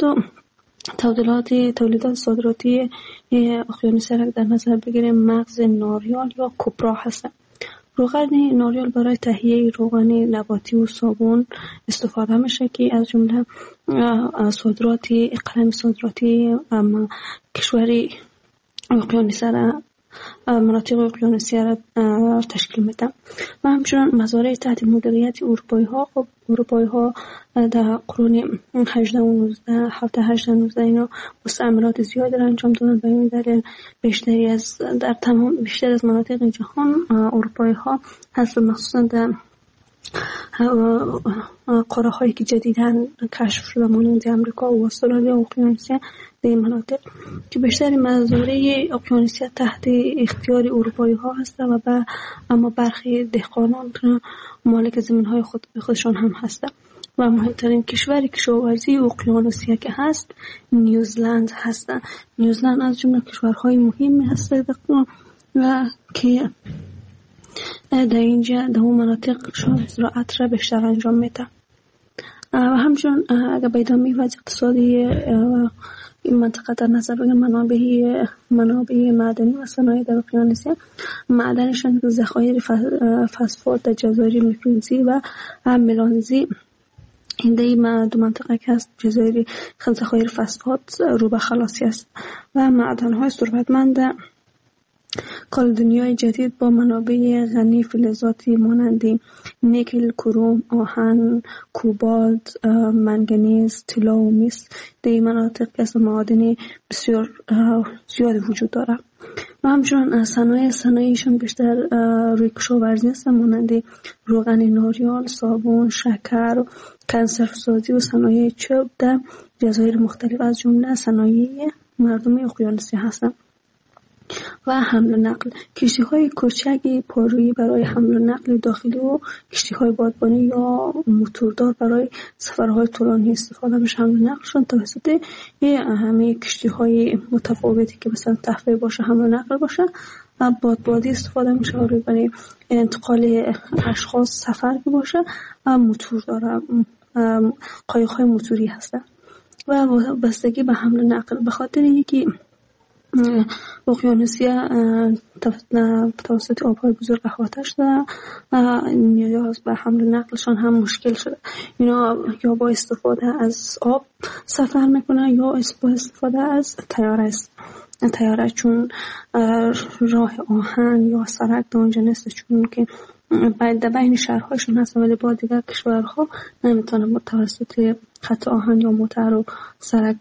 Speaker 4: صادراتی اقیانوسیه را در نظر بگیریم مغز ناریال یا کوپرا هستن. روغن ناریال برای تهیه روغن نباتی و صابون استفاده میشه که از جمله صادراتی اقلیم صادراتی کشوری اقیانوسیه را مناطق اقیانوسیه را تشکیل میده و همچنین مزارع تحت مدیریت اروپایی ها در قرون 18 و 19 اینا مستعمرات زیادی را انجام دادن. به این دلیل بیشتر از مناطق جهان اروپایی ها هست مخصوصا در قاره هایی که جدیداً کشف شده مانند امریکا و استرالیا و اقیانوسیه در این مناطق که بیشتر مزارع اقیانوسیه تحت اختیار اروپایی ها هست و اما برخی دهقانان مالک زمین های خودشان هم هستند و مهمترین کشور کشاورزی اقیانوسیه که هست نیوزلند هست. نیوزلند از جمله کشورهای مهمی هست و که در اینجا در اون مناطق زراعت را بیشتر انجام میده و همچنین اگر به ادامه وضع اقتصادی این منطقه در نظر بگیریم منابع معدنی و صنایع در اقیانوسیه معدنشان ذخایر فسفات در جزایر میکونزی و ملانزی این دو منطقه که هست جزایر ذخایر فسفات رو به خلاصی است و معدن‌های ثروتمند کالدونیای جدید با منابع غنی فلزاتی مانند نیکل، کروم، آهن، کوبالت، منگنیز، طلا و مس در این مناطق از معادن بسیار زیاد وجود دارد و همچنین صنایعشان بیشتر روی کشاورزی است مانند روغن ناریال، صابون، شکر، کنسروسازی و صنایع چوب در جزایر مختلف از جمله صنایع مردم اقیانوسیه هستند. و حمل و نقل کشتی های کوچک پارویی برای حمل و نقل داخلی و کشتی های بادبانی یا موتوردار برای سفرهای طولانی استفاده میشه. حمل و نقلشون توسط همه کشتی های متفاوتی که مثلا تفریح باشه حمل و نقل باشه و بادبادی استفاده میشه برای انتقال اشخاص سفر که باشه و موتور داره قایق های موتوری هستن و بستگی به حمل و نقل به خاطر اینکه اقیانوسیه توسط آبهای بزرگ احاطه شده نیاز به حمل و نقلشان هم مشکل شده. اینا یا با استفاده از آب سفر میکنه یا با استفاده از تیاره چون راه آهن یا سرک در اونجا نیست چون که بین شهرهاشون هست ولی با دیگر کشورها نمیتونه توسط خط آهن یا موتر و سرک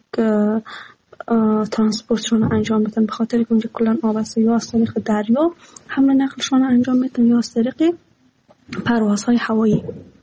Speaker 4: ترانسپورتشون انجام بدن به خاطر که اونجا کلان آب است یا از طریق دریا حمل نقلشون انجام بدن یا از طریق پروازهای هوایی.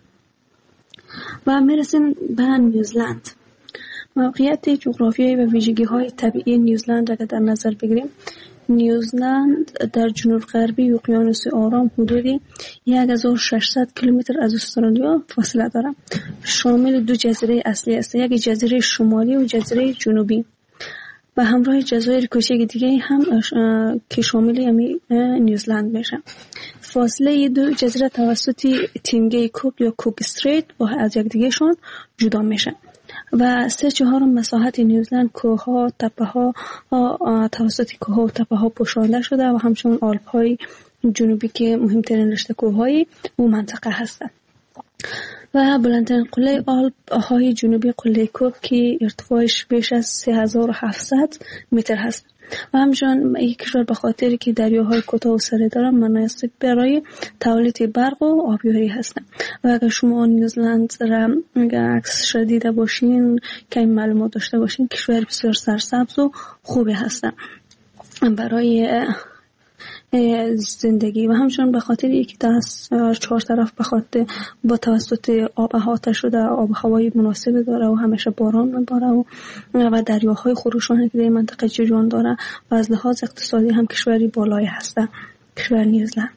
Speaker 4: و میرسیم به نیوزلند. موقعیت جغرافیایی و ویژگی‌های طبیعی نیوزلند را در نظر بگیریم نیوزلند در جنوب غربی اقیانوس آرام حدودی 1600 کیلومتر از استرالیا فاصله دارد. شامل دو جزیره اصلی است، یک جزیره شمالی و جزیره جنوبی و همراه جزایر کوچک دیگه هم که شامل نیوزلند میشه. فاصله دو جزیره توسط تینگی کوک یا کوک استریت با از یکدیگه شون جدا میشه و 3/4 مساحت نیوزلند کوه‌ها، تپه‌ها توسط کوه‌ها و تپه‌ها پوشانده شده و همچنین آلپ‌های جنوبی که مهمترین رشته کوه‌های اون منطقه هستند. و بلندترین قله آلپ‌های جنوبی قله کوک که ارتفاعش بیش از 3700 متر هست. و همچنین این کشور به خاطری که دریاهای کوتاه و سره داره مناسب برای تولید برق و آبیاری هستند. و اگر شما نیوزلند را عکس شدیده باشین که این معلومات داشته باشین، کشور بسیار سرسبز و خوبی هستند برای زندگی. و همچنین به خاطر اینکه چهار طرف به خاطر با توسط آب احاطه شده، آب هوایی مناسب داره و همیشه باران میباره و دریاهای خروشانی که در این منطقه جریان داره و از لحاظ اقتصادی هم کشوری بالایی هسته کشور نیوزلند.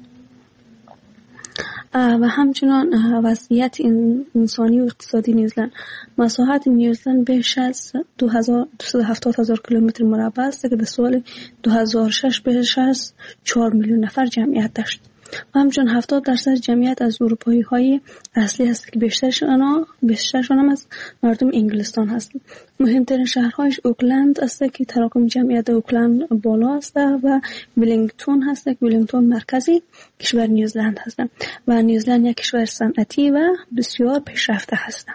Speaker 4: و همچنان وضعیت انسانی و اقتصادی نیوزلند. مساحت نیوزلند بیش از 270,000 کیلومتر مربع است که در سال 2006 بیش از 4 میلیون نفر جمعیت داشت. و همچنان 70% جمعیت از اروپایی های اصلی هست که بیشترشان هم از مردم انگلستان هستند. مهمترین شهرهایش اوکلند است که تراکم جمعیت اوکلند بالا است و ولینگتون هست که ولینگتون مرکزی کشور نیوزلند هست و نیوزلند یک کشور صنعتی و بسیار پیشرفته هست.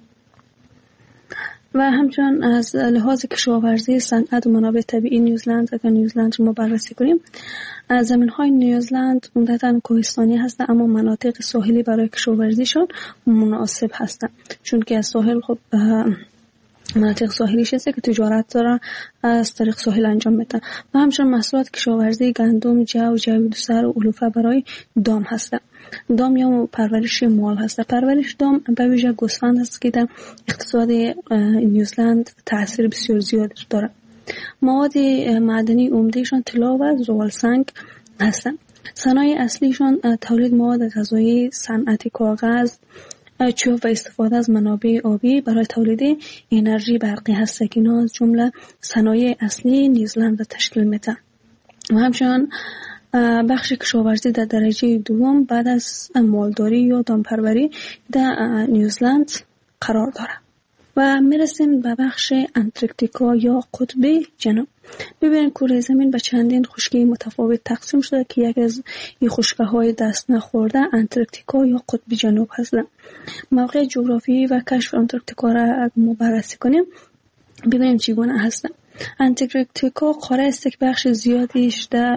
Speaker 4: و همچنان از لحاظ کشاورزی، صنعت و منابع طبیعی نیوزلند، اگر نیوزلند رو ما بررسی کنیم، زمین‌های نیوزلند عمدتاً کوهستانی هستند اما مناطق ساحلی برای کشاورزیشان مناسب هستند، چون که از ساحل مناطق ساحلیش هست که تجارت دارن از طریق ساحل انجام میدن. و همچنین محصولات کشاورزی گندم، جو، دوسر و علوفه برای دام هستند. دام یا پرورش مال هست. پرورش دام به ویژه گوسفند هست که در اقتصاد نیوزلند تاثیر بسیار زیاد داره. مواد معدنی عمدهشان طلا و زغال سنگ هستند. صنایع اصلیشان تولید مواد غذایی، صنعت کاغذ، چوب و استفاده از منابع آبی برای تولید انرژی برقی هست که اینا از جمله صنایع اصلی نیوزلند را تشکیل میدن. و همچنین بخش کشاورزی در درجه دوم بعد از مالداری یا دامپروری در نیوزلند قرار داره. و میرسیم به بخش انتارکتیکا یا قطب جنوب. ببینید کره زمین به چندین خشکی متفاوت تقسیم شده که یک از این خشکی‌های دست نخورده انتارکتیکا یا قطب جنوب هستند. موقع جغرافیایی و کشف انتارکتیکا را ما بررسی کنیم ببینیم چگونه هستند. انتارکتیکا قاره است که بخش زیادیش در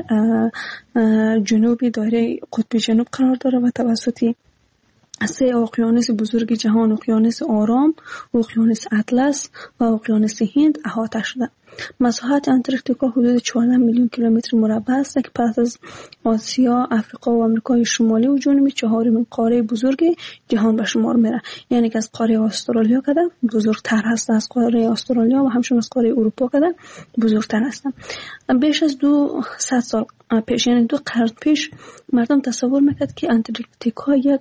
Speaker 4: جنوبی دایره قطب جنوب قرار داره و توسط سه اقیانوس بزرگ جهان، اقیانوس آرام، اقیانوس اطلس و اقیانوس هند احاطه شده. مساحت انتارکتیکا حدود 14 میلیون کیلومتر مربع است که پس از آسیا، افریقا و آمریکای شمالی و جنوبی چهارمین قاره بزرگ جهان به شمار میره. یعنی که از قاره استرالیا کده بزرگتر هست، از قاره استرالیا و همچنین از قاره اروپا کده بزرگتر هست. بیش از 200 سال پیش، یعنی 2 قرن پیش، مردم تصور میکرد که انتارکتیکا یک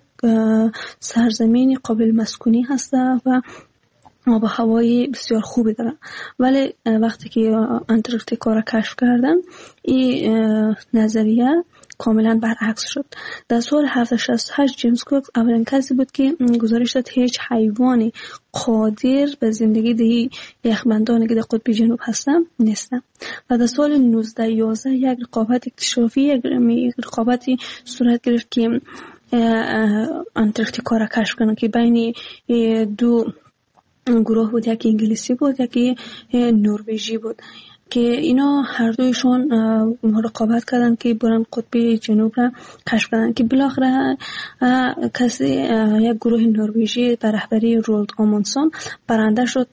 Speaker 4: سرزمین قابل مسکونی هست و آب و هوایی بسیار خوبی داره. ولی وقتی که انتارکتیکا را کشف کردن این نظریه کاملا برعکس شد. در سال 1768 جیمز کوک اولین کسی بود که گزارش داد هیچ حیوانی قادر به زندگی در یخبندانی که در قطب جنوب هستن نیستن. و در سال 1911 یک رقابت اکتشافی، یک رقابتی صورت گرفت که انتارکتیکا را کشف کنن که بین دو گروه بود، یکی انگلیسی بود یکی نروژی بود که اینا هر دویشون رقابت کردن که برن قطب جنوب را کشف کنن که بالاخره کسی یک گروه نروژی در رهبری رولد آموندسن برنده شد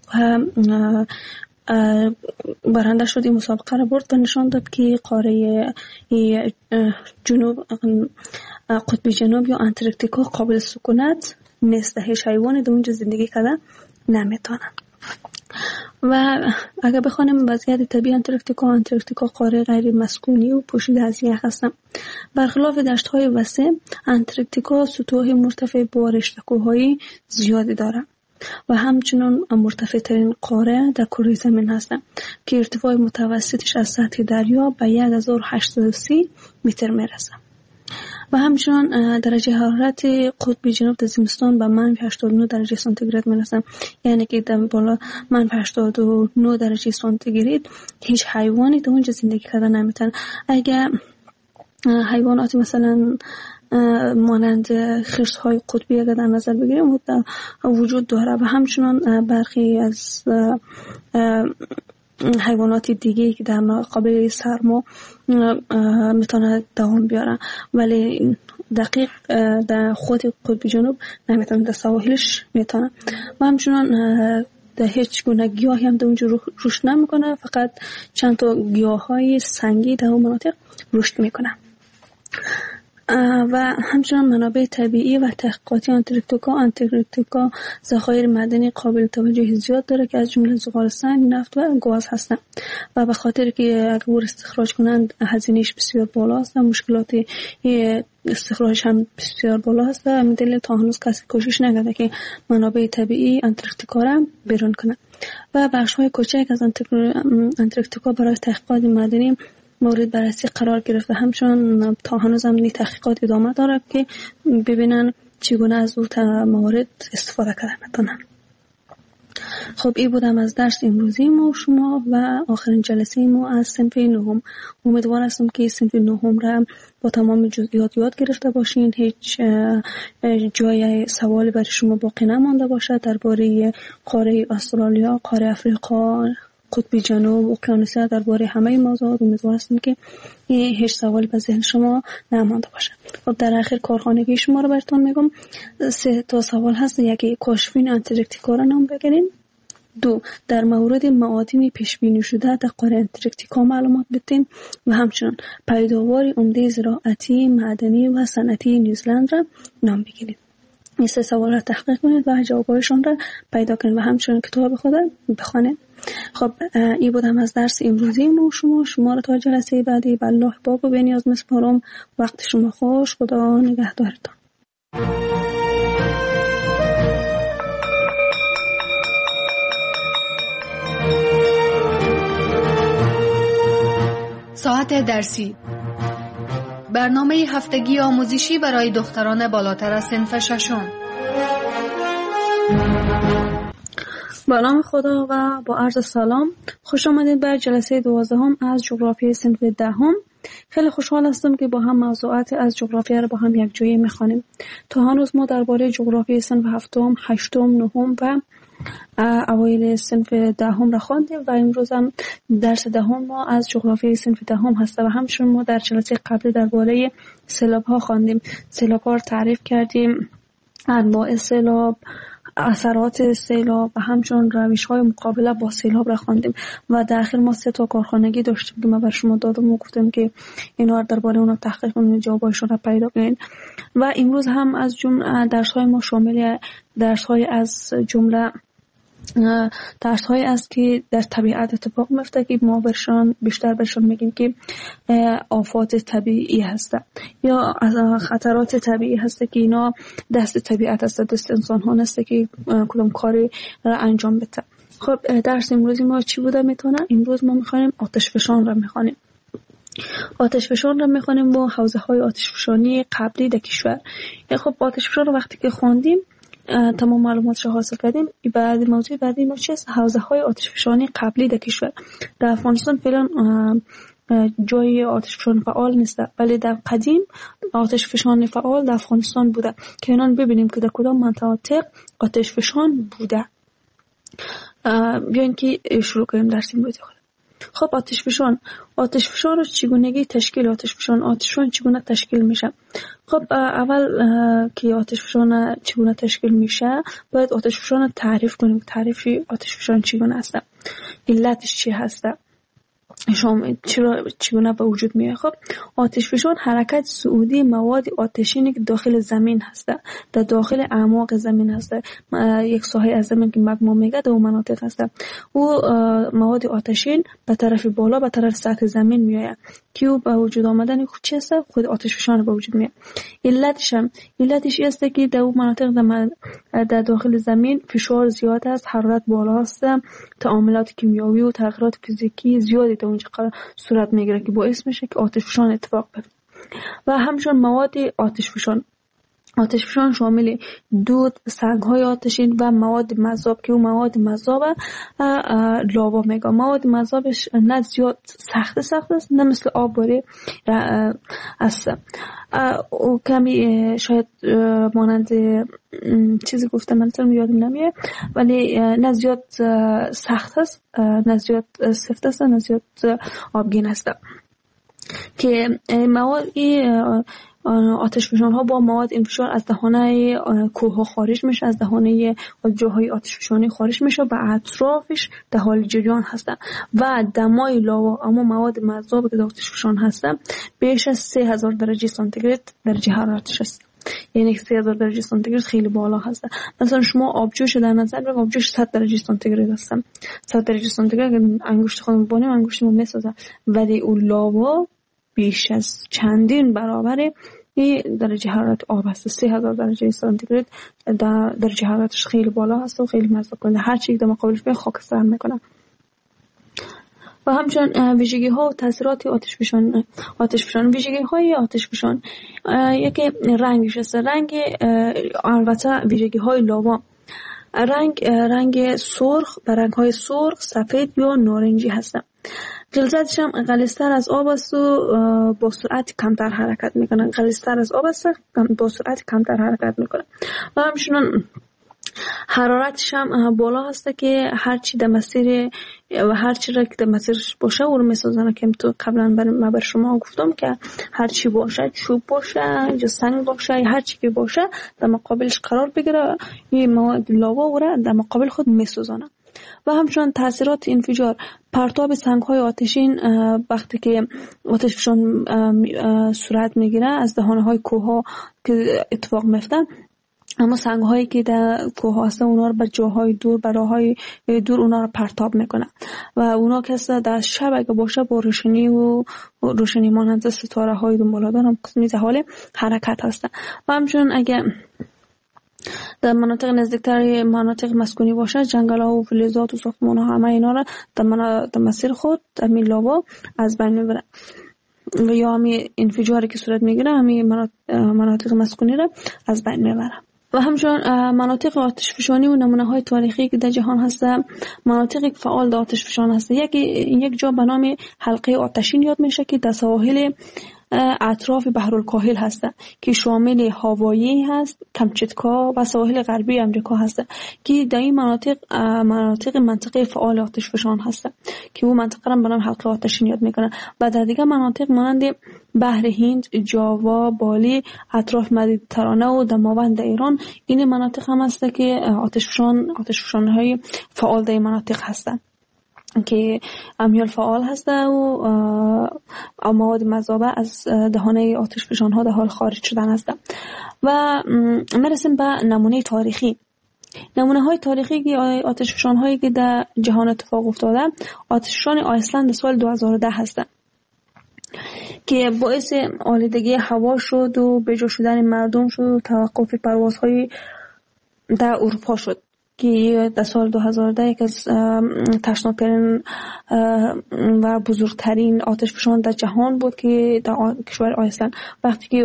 Speaker 4: این مسابقه را برد و نشان داد که قاره جنوب، قطب جنوب یا انتارکتیکا قابل سکونت نیست، هیچ حیوانی در اونجا زندگی کردن نمیتونن. و اگر بخوانیم وضعیت طبیعی انتارکتیکا قاره غیر مسکونی و پوشیده از یخ هستند. برخلاف دشت‌های وسیع، انتارکتیکا سطوح مرتفع با رشته‌کوه‌های زیادی دارد و همچنین مرتفع ترین قاره در کره زمین هستند که ارتفاع متوسطش از سطح دریا به 1830 متر میرسه. و همچنین درجه حرارت قطب جنوب در زمستان به -89 درجه سانتیگراد میرسه. یعنی که در بالا -89 درجه سانتیگراد هیچ حیوانی در اونجا زندگی کردن نمیتونه. اگر حیوانات مثلا مانند خرس‌های قطبی اگر در نظر بگیریم وجود داره و همچنین برخی از حیوانات دیگه که در قابل سرما میتونه دوام بیاره، ولی دقیق در خود قطب جنوب نمیتونه، در سواحلش میتونه. و همچنان در هیچ گونه گیاهی هم در اونجا رشد نمیکنه، فقط چند تا گیاهای سنگی در اون مناطق رشد میکنه. و همچنان منابع طبیعی و تحقیقاتی آنتارکتیکا ذخایر معدنی قابل توجه زیاد داره که از جمله زغال سنگ، نفت و گاز هستند و به خاطر که اگر استخراج کنند هزینه‌اش بسیار بالا است و مشکلات استخراج هم بسیار بالا است، همین دلیل تا هنوز کسی کوشش نکرده که منابع طبیعی آنتارکتیکا را بیرون کنه. و بخش‌های کوچک از آنتارکتیکا برای تحقیقات معدنی مورد بررسی قرار گرفته. همچنان تا هنوز هم تحقیقات ادامه داره که ببینن چگونه از اون موارد استفاده کردن. خب این بودم از درس امروزی ما شما و آخرین جلسه ما از صنف نهم. امیدوار هستم که صنف نهم را با تمام جزئیات یاد گرفته باشین، هیچ جای سوالی برای شما باقی نمانده باشه درباره قاره استرالیا، قاره افریقا، قطب جنوب، اقیانوسیا، درباره همه موضوعات. امیدوار هستم که هیچ سوالی به ذهن شما نمانده باشه. خب در آخر کارخانگی شما رو براتون میگم. 3 تا سوال هست. یکی کاشفین آنتارکتیکا را نام بگیرین. 2 در مورد معادن پیش بینی شده در قاره آنتارکتیکا معلومات بدین و همچنین پیداوار عمده زراعتی، معدنی و صنعتی نیوزلند را نام بگیرید. این 3 سوال را تحقیق کنید و جوابایشان را پیدا کنید و همچنین کتاب خود بخوانید. خب این بودم از درس امروزی ما شما را تا جلسه بعدی به الله باب و به نیاز میسپارم. وقت شما خوش. خدا نگهدارتان.
Speaker 2: ساعت درسی، برنامه هفتگی آموزشی برای دختران بالاتر از صنف 6.
Speaker 4: با نام خدا و با عرض سلام، خوش آمدید به جلسه 12 از جغرافی صنف 10. خیلی خوشحال هستم که با هم موضوعات از جغرافیا را با هم یک جایی میخوانیم. تا هنوز ما درباره جغرافی صنف 7، 8، 9 و اوایل صنف 10 را خواندیم و امروز هم درس 10 ما از جغرافی صنف 10 هست و همچنین ما در جلسه قبلی درباره سیلاب ها خواندیم. سیلاب ها را تعریف کردیم، انواع سیلاب، اثرات سیلاب و همچنین روش‌های مقابله با سیلاب را خواندیم و در آخر ما 3 تا کارخانگی داشتیم که ما بر شما دادم و گفتم که اینا درباره اونا تحقیق کنید، جوابشون را پیدا کنید. و امروز هم از جمله درس‌های ما شامل درس‌های از جمله درس‌هایی است که در طبیعت اتفاق میفته که ما بیشتر برشان میگیم که آفات طبیعی هست یا خطرات طبیعی هست که اینا دست طبیعت هست، دست انسان ها نیست که کدام کاری را انجام بده. خب درس امروزی ما چی بوده میتونه؟ امروز ما میخوانیم آتشفشان را میخوانیم. آتشفشان را میخوانیم با حوزه های آتشفشانی قبلی در کشور. خب آتشفشان رو وقتی که خواندیم تمام معلوماتش رو حاصل کردیم. بعد موضوع بعدی ما چیست؟ حوزه های آتشفشانی قبلی در کشور. در افغانستان فعلا جای آتشفشان فعال نیست، ولی در قدیم آتشفشان فعال در افغانستان بوده که اینا ببینیم که در کدام مناطق آتشفشان بوده. بیاین که شروع کنیم درس امروزی خود. خب آتشفشان رو چگونگی تشکیل آتشفشان چگونه تشکیل میشه؟ خب اول که آتشفشان چگونه تشکیل میشه باید آتشفشان رو تعریف کنیم. تعریف آتشفشان چگونه است، علتش چی هست، چگونه به وجود میاد. خب آتشفشان حرکت صعودی مواد آتشینی که داخل زمین هست، در داخل اعماق زمین هست. یک ساحه از زمین که مگما میگه در اون مناطق هست. او مواد آتشین به طرف بالا به طرف سطح زمین میاد که او به وجود آمدن چی است؟ خود آتشفشان به وجود میاد. علتش است که در اون مناطق در داخل زمین فشار زیاد است، حرارت بالا است، تعاملات کیمیایی و تغییرات فیزیکی زیادی در اونجا صورت میگیره که باعث میشه که آتشفشان اتفاق بیفته. و همچنین مواد آتشفشان آتشفشان شامل دود، سنگ‌های آتشین و مواد مذاب که اون مواد مذاب لاوا میگه. مواد مذابش نه زیاد سخت است، نه مثل آب باره است. او کمی شاید مانند چیزی گفتم من یادم نمیاد، ولی نه زیاد سخت است، نه زیاد سفت است، نه زیاد آبگین است. که مواد آتشفشان ها با مواد انفجار از دهانه کوه ها خارج میشه، از دهانه جاهای آتشفشانی خارج میشه و اطرافش در حال جریان هستن و دمای لاوا اما مواد مذاب که در آتشفشان هستن بیش از 3000 درجه سانتیگراد درجه حرارتش است. یعنی 3000 درجه سانتیگراد خیلی بالا هست. مثلا شما آبجوش در نظر بگیرید، آبجوش 100 درجه سانتیگراد هست. 100 درجه سانتیگراد انگشت خودمون بانیم انگشتمون میسازه، ولی اون لاوا بیش از چندین برابر این درجه حرارت آب هست. 3000 درجه سانتیگراد درجه حرارتش خیلی بالا هست و خیلی مذاب کننده. هر چیزی در مقابلش به خاکستر میکنه. و همچنین ویژگی ها و تاثیرات آتشفشان. ویژگی های آتشفشان یکی رنگش است. رنگ البته ویژگی های لاوا رنگ سرخ، رنگ های سرخ، سفید یا نارنجی هستند. غلظتش هم غلیظتر از آب است و با سرعت کمتر حرکت میکنه. غلیظتر از آب است، با سرعت کمتر حرکت میکنه. و همچنین حرارتش هم بالا هست که هرچی در مسیر و هرچی را که در مسیرش باشه او رو میسازن. که تو قبلا من بر شما گفتم که هرچی باشه، چوب باشه یا سنگ باشه، هرچی که باشه در مقابلش قرار بگیره، این مواد لاوا او را در مقابل خود میسازن. و همچنین تاثیرات انفجار. پرتاب سنگ‌های آتشین وقتی که آتشفشان صورت میگیره از دهانه‌های کوه‌ها که اتفاق میفته، اما سنگ‌هایی که در کوه هستن اونا رو به جاهای دور، به راه‌های دور اونا رو پرتاب میکنه و اونا که در شب اگه باشه با روشنی مانند ستاره‌های دنباله‌دار هم در حال حرکت هستن. و همچنین اگه در مناطق نزدیکتر مناطق مسکونی باشه، جنگل‌ها و فلزات و ساختمان‌ها همه اینا را در مسیر خود در لاوا از بین میبره و یا همین انفجاری که صورت میگیره همین مناطق مسکونی را از بین میبره. و همچنین مناطق آتشفشانی و نمونه‌های تاریخی که در جهان هست، مناطقی که فعال در آتشفشان هست. یک جا به نام حلقه آتشین یاد میشه که در سواحل اطراف بحرالکاهل هست که شامل هاوایی هست، کامچاتکا و سواحل غربی امریکا هست که در این منطقه فعال آتشفشان هست که اون منطقه را به نام حلقه آتشین یاد میکنن. و در دیگر مناطق مانند بحر هند، جاوا، بالی، اطراف مدیترانه و دماوند ایران این مناطق هم هست که آتشفشان های فعال در این مناطق هستند که امیال فعال هسته و مواد مذابه از دهانه آتشفشان ها در حال خارج شدن هستند. و میرسیم به نمونه تاریخی. نمونه های تاریخی که آتشفشان هایی که در جهان اتفاق افتاده، آتشفشان آیسلند سال 2010 هستند که باعث آلودگی هوا شد و بجا شدن مردم شد و توقف پروازهای در اروپا شد که در سال 2010 یک از ترسناکترین و بزرگترین آتشفشان در جهان بود که در کشور آیسلند وقتی که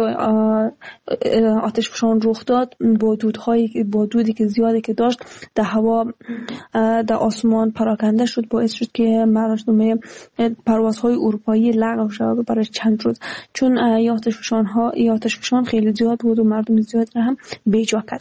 Speaker 4: آتشفشان رخ داد با دودی که زیادی که داشت در هوا در آسمان پراکنده شد، باعث شد که مردم پروازهای اروپایی لغو شد برای چند روز، چون این آتشفشان خیلی زیاد بود و مردم زیاد را هم بیجا کرد.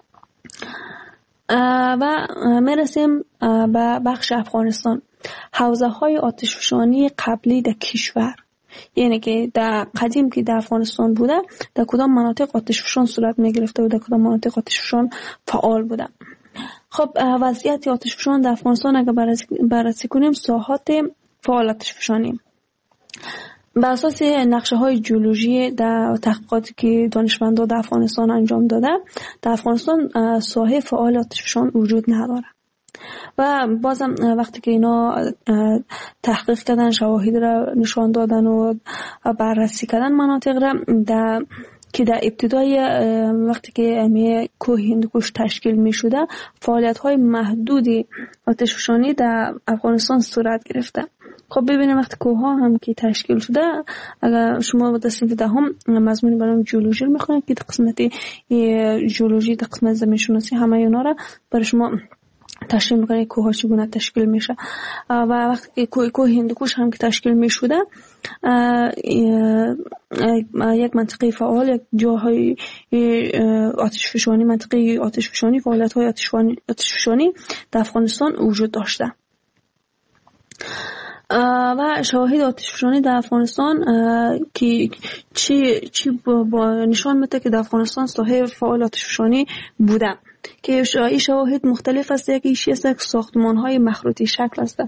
Speaker 4: و میرسیم به بخش افغانستان. حوزه های آتشفشانی قبلی در کشور، یعنی که در قدیم که در افغانستان بوده در کدام مناطق آتشفشان صورت می گرفته و در کدام مناطق آتشفشان فعال بوده. خب وضعیت آتشفشان در افغانستان اگر بررسی کنیم، ساحات فعال آتشفشانی بر اساس نقشه های جیولوژی در تحقیقاتی که دانشمندان در افغانستان انجام داده، در افغانستان ساحه فعال آتشفشان وجود نداره. و بازم وقتی که اینا تحقیق کردن، شواهد را نشان دادن و بررسی کردن مناطق را که در ابتدای وقتی که کوه هندوکش تشکیل می شده، فعالیت های محدودی آتشفشانی در افغانستان صورت گرفته خب ببینیم وقتی کوه هم که تشکیل شده، اگر شما با صنف دهم مضمون برای ژئولوژی رو میخونید که قسمت ژئولوژی، قسمت زمین شناسی، همه اینا رو برای شما تشکیل میکنه کوه ها چگونه تشکیل میشه. و وقتی کوه هندوکوش هم که تشکیل میشده، یک منطقه فعال، یک جاهای آتش فشانی، منطقه آتش فشانی، فعالیت های آتش فشانی در افغانستان وجود داشته. و شواهد آتش فشانی در افغانستان که چی با نشان میده که در افغانستان ساحه فعال آتش فشانی بوده، که این شواهد مختلف است. یکیش است ساختمان های مخروطی شکل است.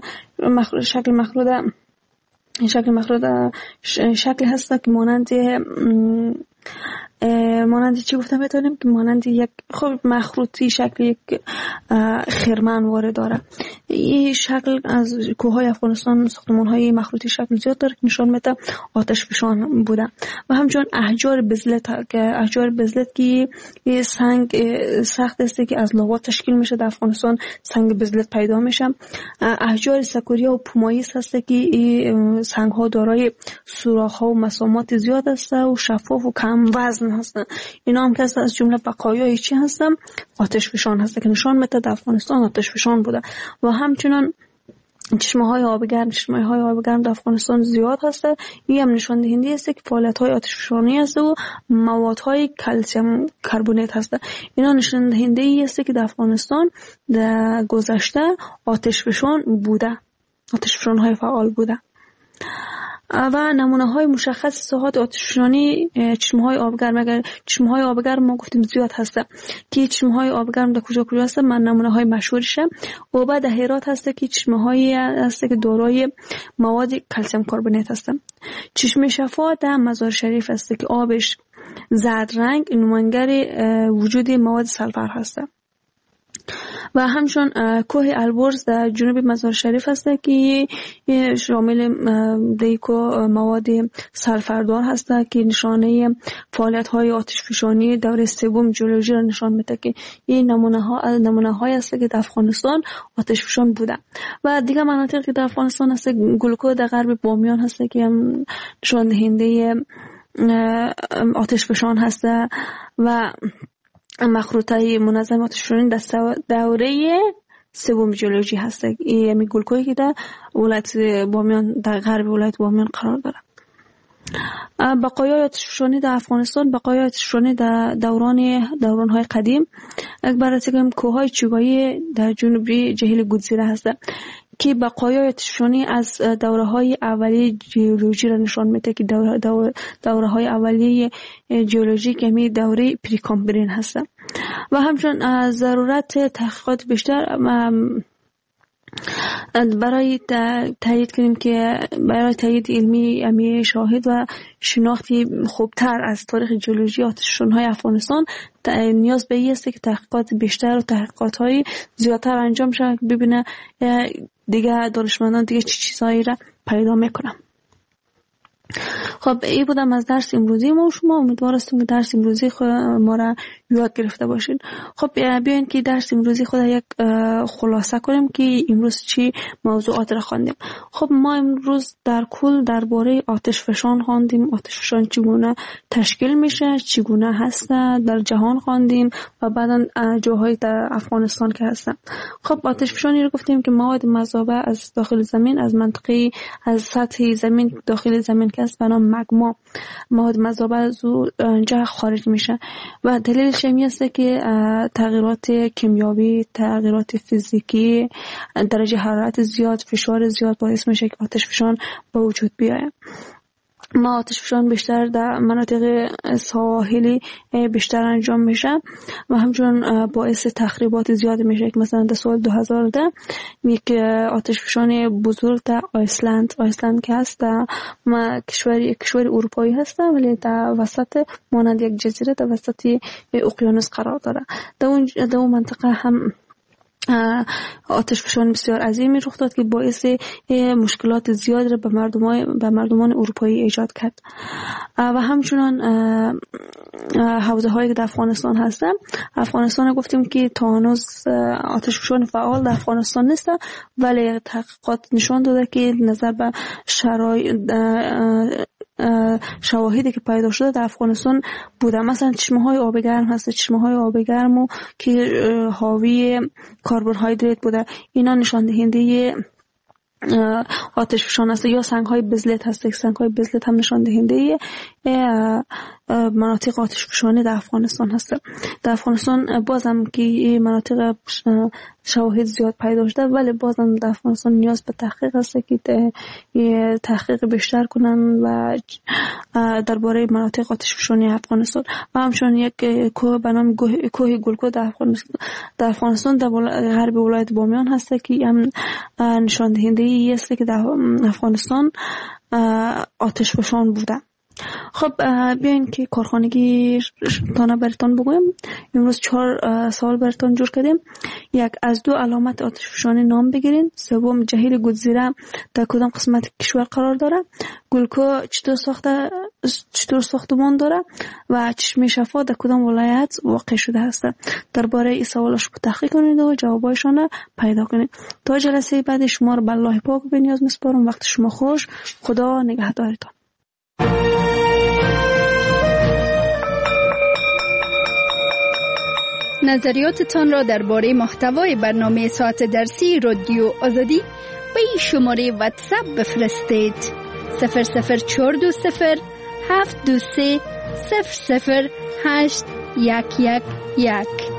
Speaker 4: شکل هست که مانند چی گفتم بتونیم که مانند یک خب مخروطی شکل یک خرمن وارد داره. این شکل از کوههای افغانستان ساختمان‌های مخروطی شکل زیاد داره که نشان میده آتش فشان بوده. و همچنین احجار بزلت که سنگ سخت است که از لاوا تشکیل میشه در افغانستان، سنگ بزلت پیدا میشه. احجار سکوریا و پومایس هست که این سنگ ها دارای سوراخ ها و مسامات زیاد است و شفاف و کم وزن هستن. اینا هم که از جمله بقایای چی هستن؟ آتش فشان هست که نشان میده در افغانستان آتش فشان بوده. و همچنین چشمه های آب گرم در افغانستان زیاد هست. این هم نشان دهنده است که فعالیت های آتش فشانی است و مواد های کلسیم کربونات هست. اینا نشان دهنده است که در افغانستان در گذشته آتش فشان بوده، آتش فشان های فعال بوده. و نمونه های مشخص ساحات آتش فشانی چشمه های آبگرم. اگر چشمه های آبگرم ما گفتیم زیاد هست که چشمه های آبگرم در کجا هست، من نمونه های مشهورشه. و بعد هرات هست که چشمه های هست که دارای مواد کلسیم کربونات هست. چشمه شفا در مزار شریف هست که آبش زرد رنگ، نمایانگر وجود مواد سلفر هست. و همچون کوه البرز در جنوب مزار شریف هست که شامل دیکو مواد سلفردار هست که نشانه فعالیت های آتش فشانی دوره سوم ژئولوژی را نشان میده که این نمونه های هست که در افغانستان آتش فشان بوده. و دیگه مناطقی که در افغانستان هست، گلکو در غرب بامیان هست که هم نشان دهنده آتش فشان هست. و مخروطه منظم آتش فشانی در دوره سوم ژئولوژی هست. این گلکویی که در ولایت بامیان، در غرب ولایت بامیان قرار داره. بقایای آتش فشانی در افغانستان، بقایای آتش فشانی در دوران‌های قدیم، اکبر از کوههای چوبایی در جنوبی جهیل گودزیره هست که بقایای آتش فشانی از دوره‌های اولیه ژئولوژی را نشان میده که دوره‌های اولیه ژئولوژی که می دوره پریکامبرین هست. و همچنین ضرورت تحقیقات بیشتر برای تایید کنیم که برای تایید علمی شاهد و شناختی خوبتر از تاریخ ژئولوژی آتش فشان‌های افغانستان نیاز به این است که تحقیقات بیشتر و تحقیقات‌های زیادتر انجام شود، ببینه دیگه دانشمندان دیگه چه چیزایی را پیدا میکنن. خب این بودم از درس امروزی ما و شما. امیدوار هستم که درس امروزی خود ما را یاد گرفته باشین. خب بیاین که درس امروزی خود یک خلاصه کنیم که امروز چی موضوعات را خواندیم. خب ما امروز در کل درباره آتش فشان خواندیم، آتش فشان چگونه تشکیل میشه، چگونه هست در جهان خواندیم و بعدا جاهای در افغانستان که هستن. خب آتش فشانی رو گفتیم که مواد مذابه از داخل زمین، از منطقه از سطح زمین داخل زمین که است به نام مگما، مواد مذابه از اونجا خارج میشه. و دلیلش این است که تغییرات کیمیایی، تغییرات فیزیکی، درجه حرارت زیاد، فشار زیاد باعث میشه که آتش فشان به وجود بیاید. ما آتش فشان بیشتر در مناطق ساحلی بیشتر انجام میشه و همچنین باعث تخریبات زیاد میشه که مثلا در سال 2010 یک آتش فشان بزرگ در آیسلند که هست، کشور اروپایی هست ولی در وسط مانند یک جزیره در وسط اقیانوس قرار داره. در اون منطقه هم آتشفشان بسیار عظیمی رخ داد که باعث مشکلات زیاد را به مردمان اروپایی ایجاد کرد. و همچنان حوزه هایی که در افغانستان هست، افغانستان گفتیم که تا هنوز آتشفشان فعال در افغانستان نیست، ولی تحقیقات نشان داده که نظر به شواهدی که پیدا شده در افغانستان بوده. مثلا چشمه های آب گرم هست، چشمه های آب گرم که حاوی کربوهیدرات بوده، اینا نشان دهنده آتشفشان است. یا سنگ های بزلت هست، سنگ های بزلت هم نشان دهنده مناطق آتشفشانی در افغانستان هست. در افغانستان بازم که مناطق شواهد زیاد پیدا شده، ولی بازم در افغانستان نیاز به تحقیق است که تحقیق بیشتر کنن و درباره مناطق آتشفشانی افغانستان. و همچنین یک کوه به نام کوه گلکو در افغانستان در غرب ولایت بامیان هست که هم نشان دهنده ای است که در افغانستان آتشفشان بوده. خب بیاین که کارخانگی تانه براتون بگویم. امروز 4 سوال براتون جور کردیم. یک، از 2 علامت آتشفشانی نام بگیرین. سوم، جهیل گودزیره در کدام قسمت کشور قرار داره؟ گلکو چطور ساختمان داره؟ و چشمه شفا در کدام ولایت واقع شده است؟ درباره این سوالاشو تحقیق کنید و جوابایشان پیدا کنید. تا جلسه بعد شما رو به الله پاک به نیاز میسپارم. وقت شما خوش. خدا نگهدارتان.
Speaker 5: نظریاتتان را درباره محتوای برنامه ساعت درسی رادیو آزادی به این شماره واتساپ بفرستید: 00420 723 008 111.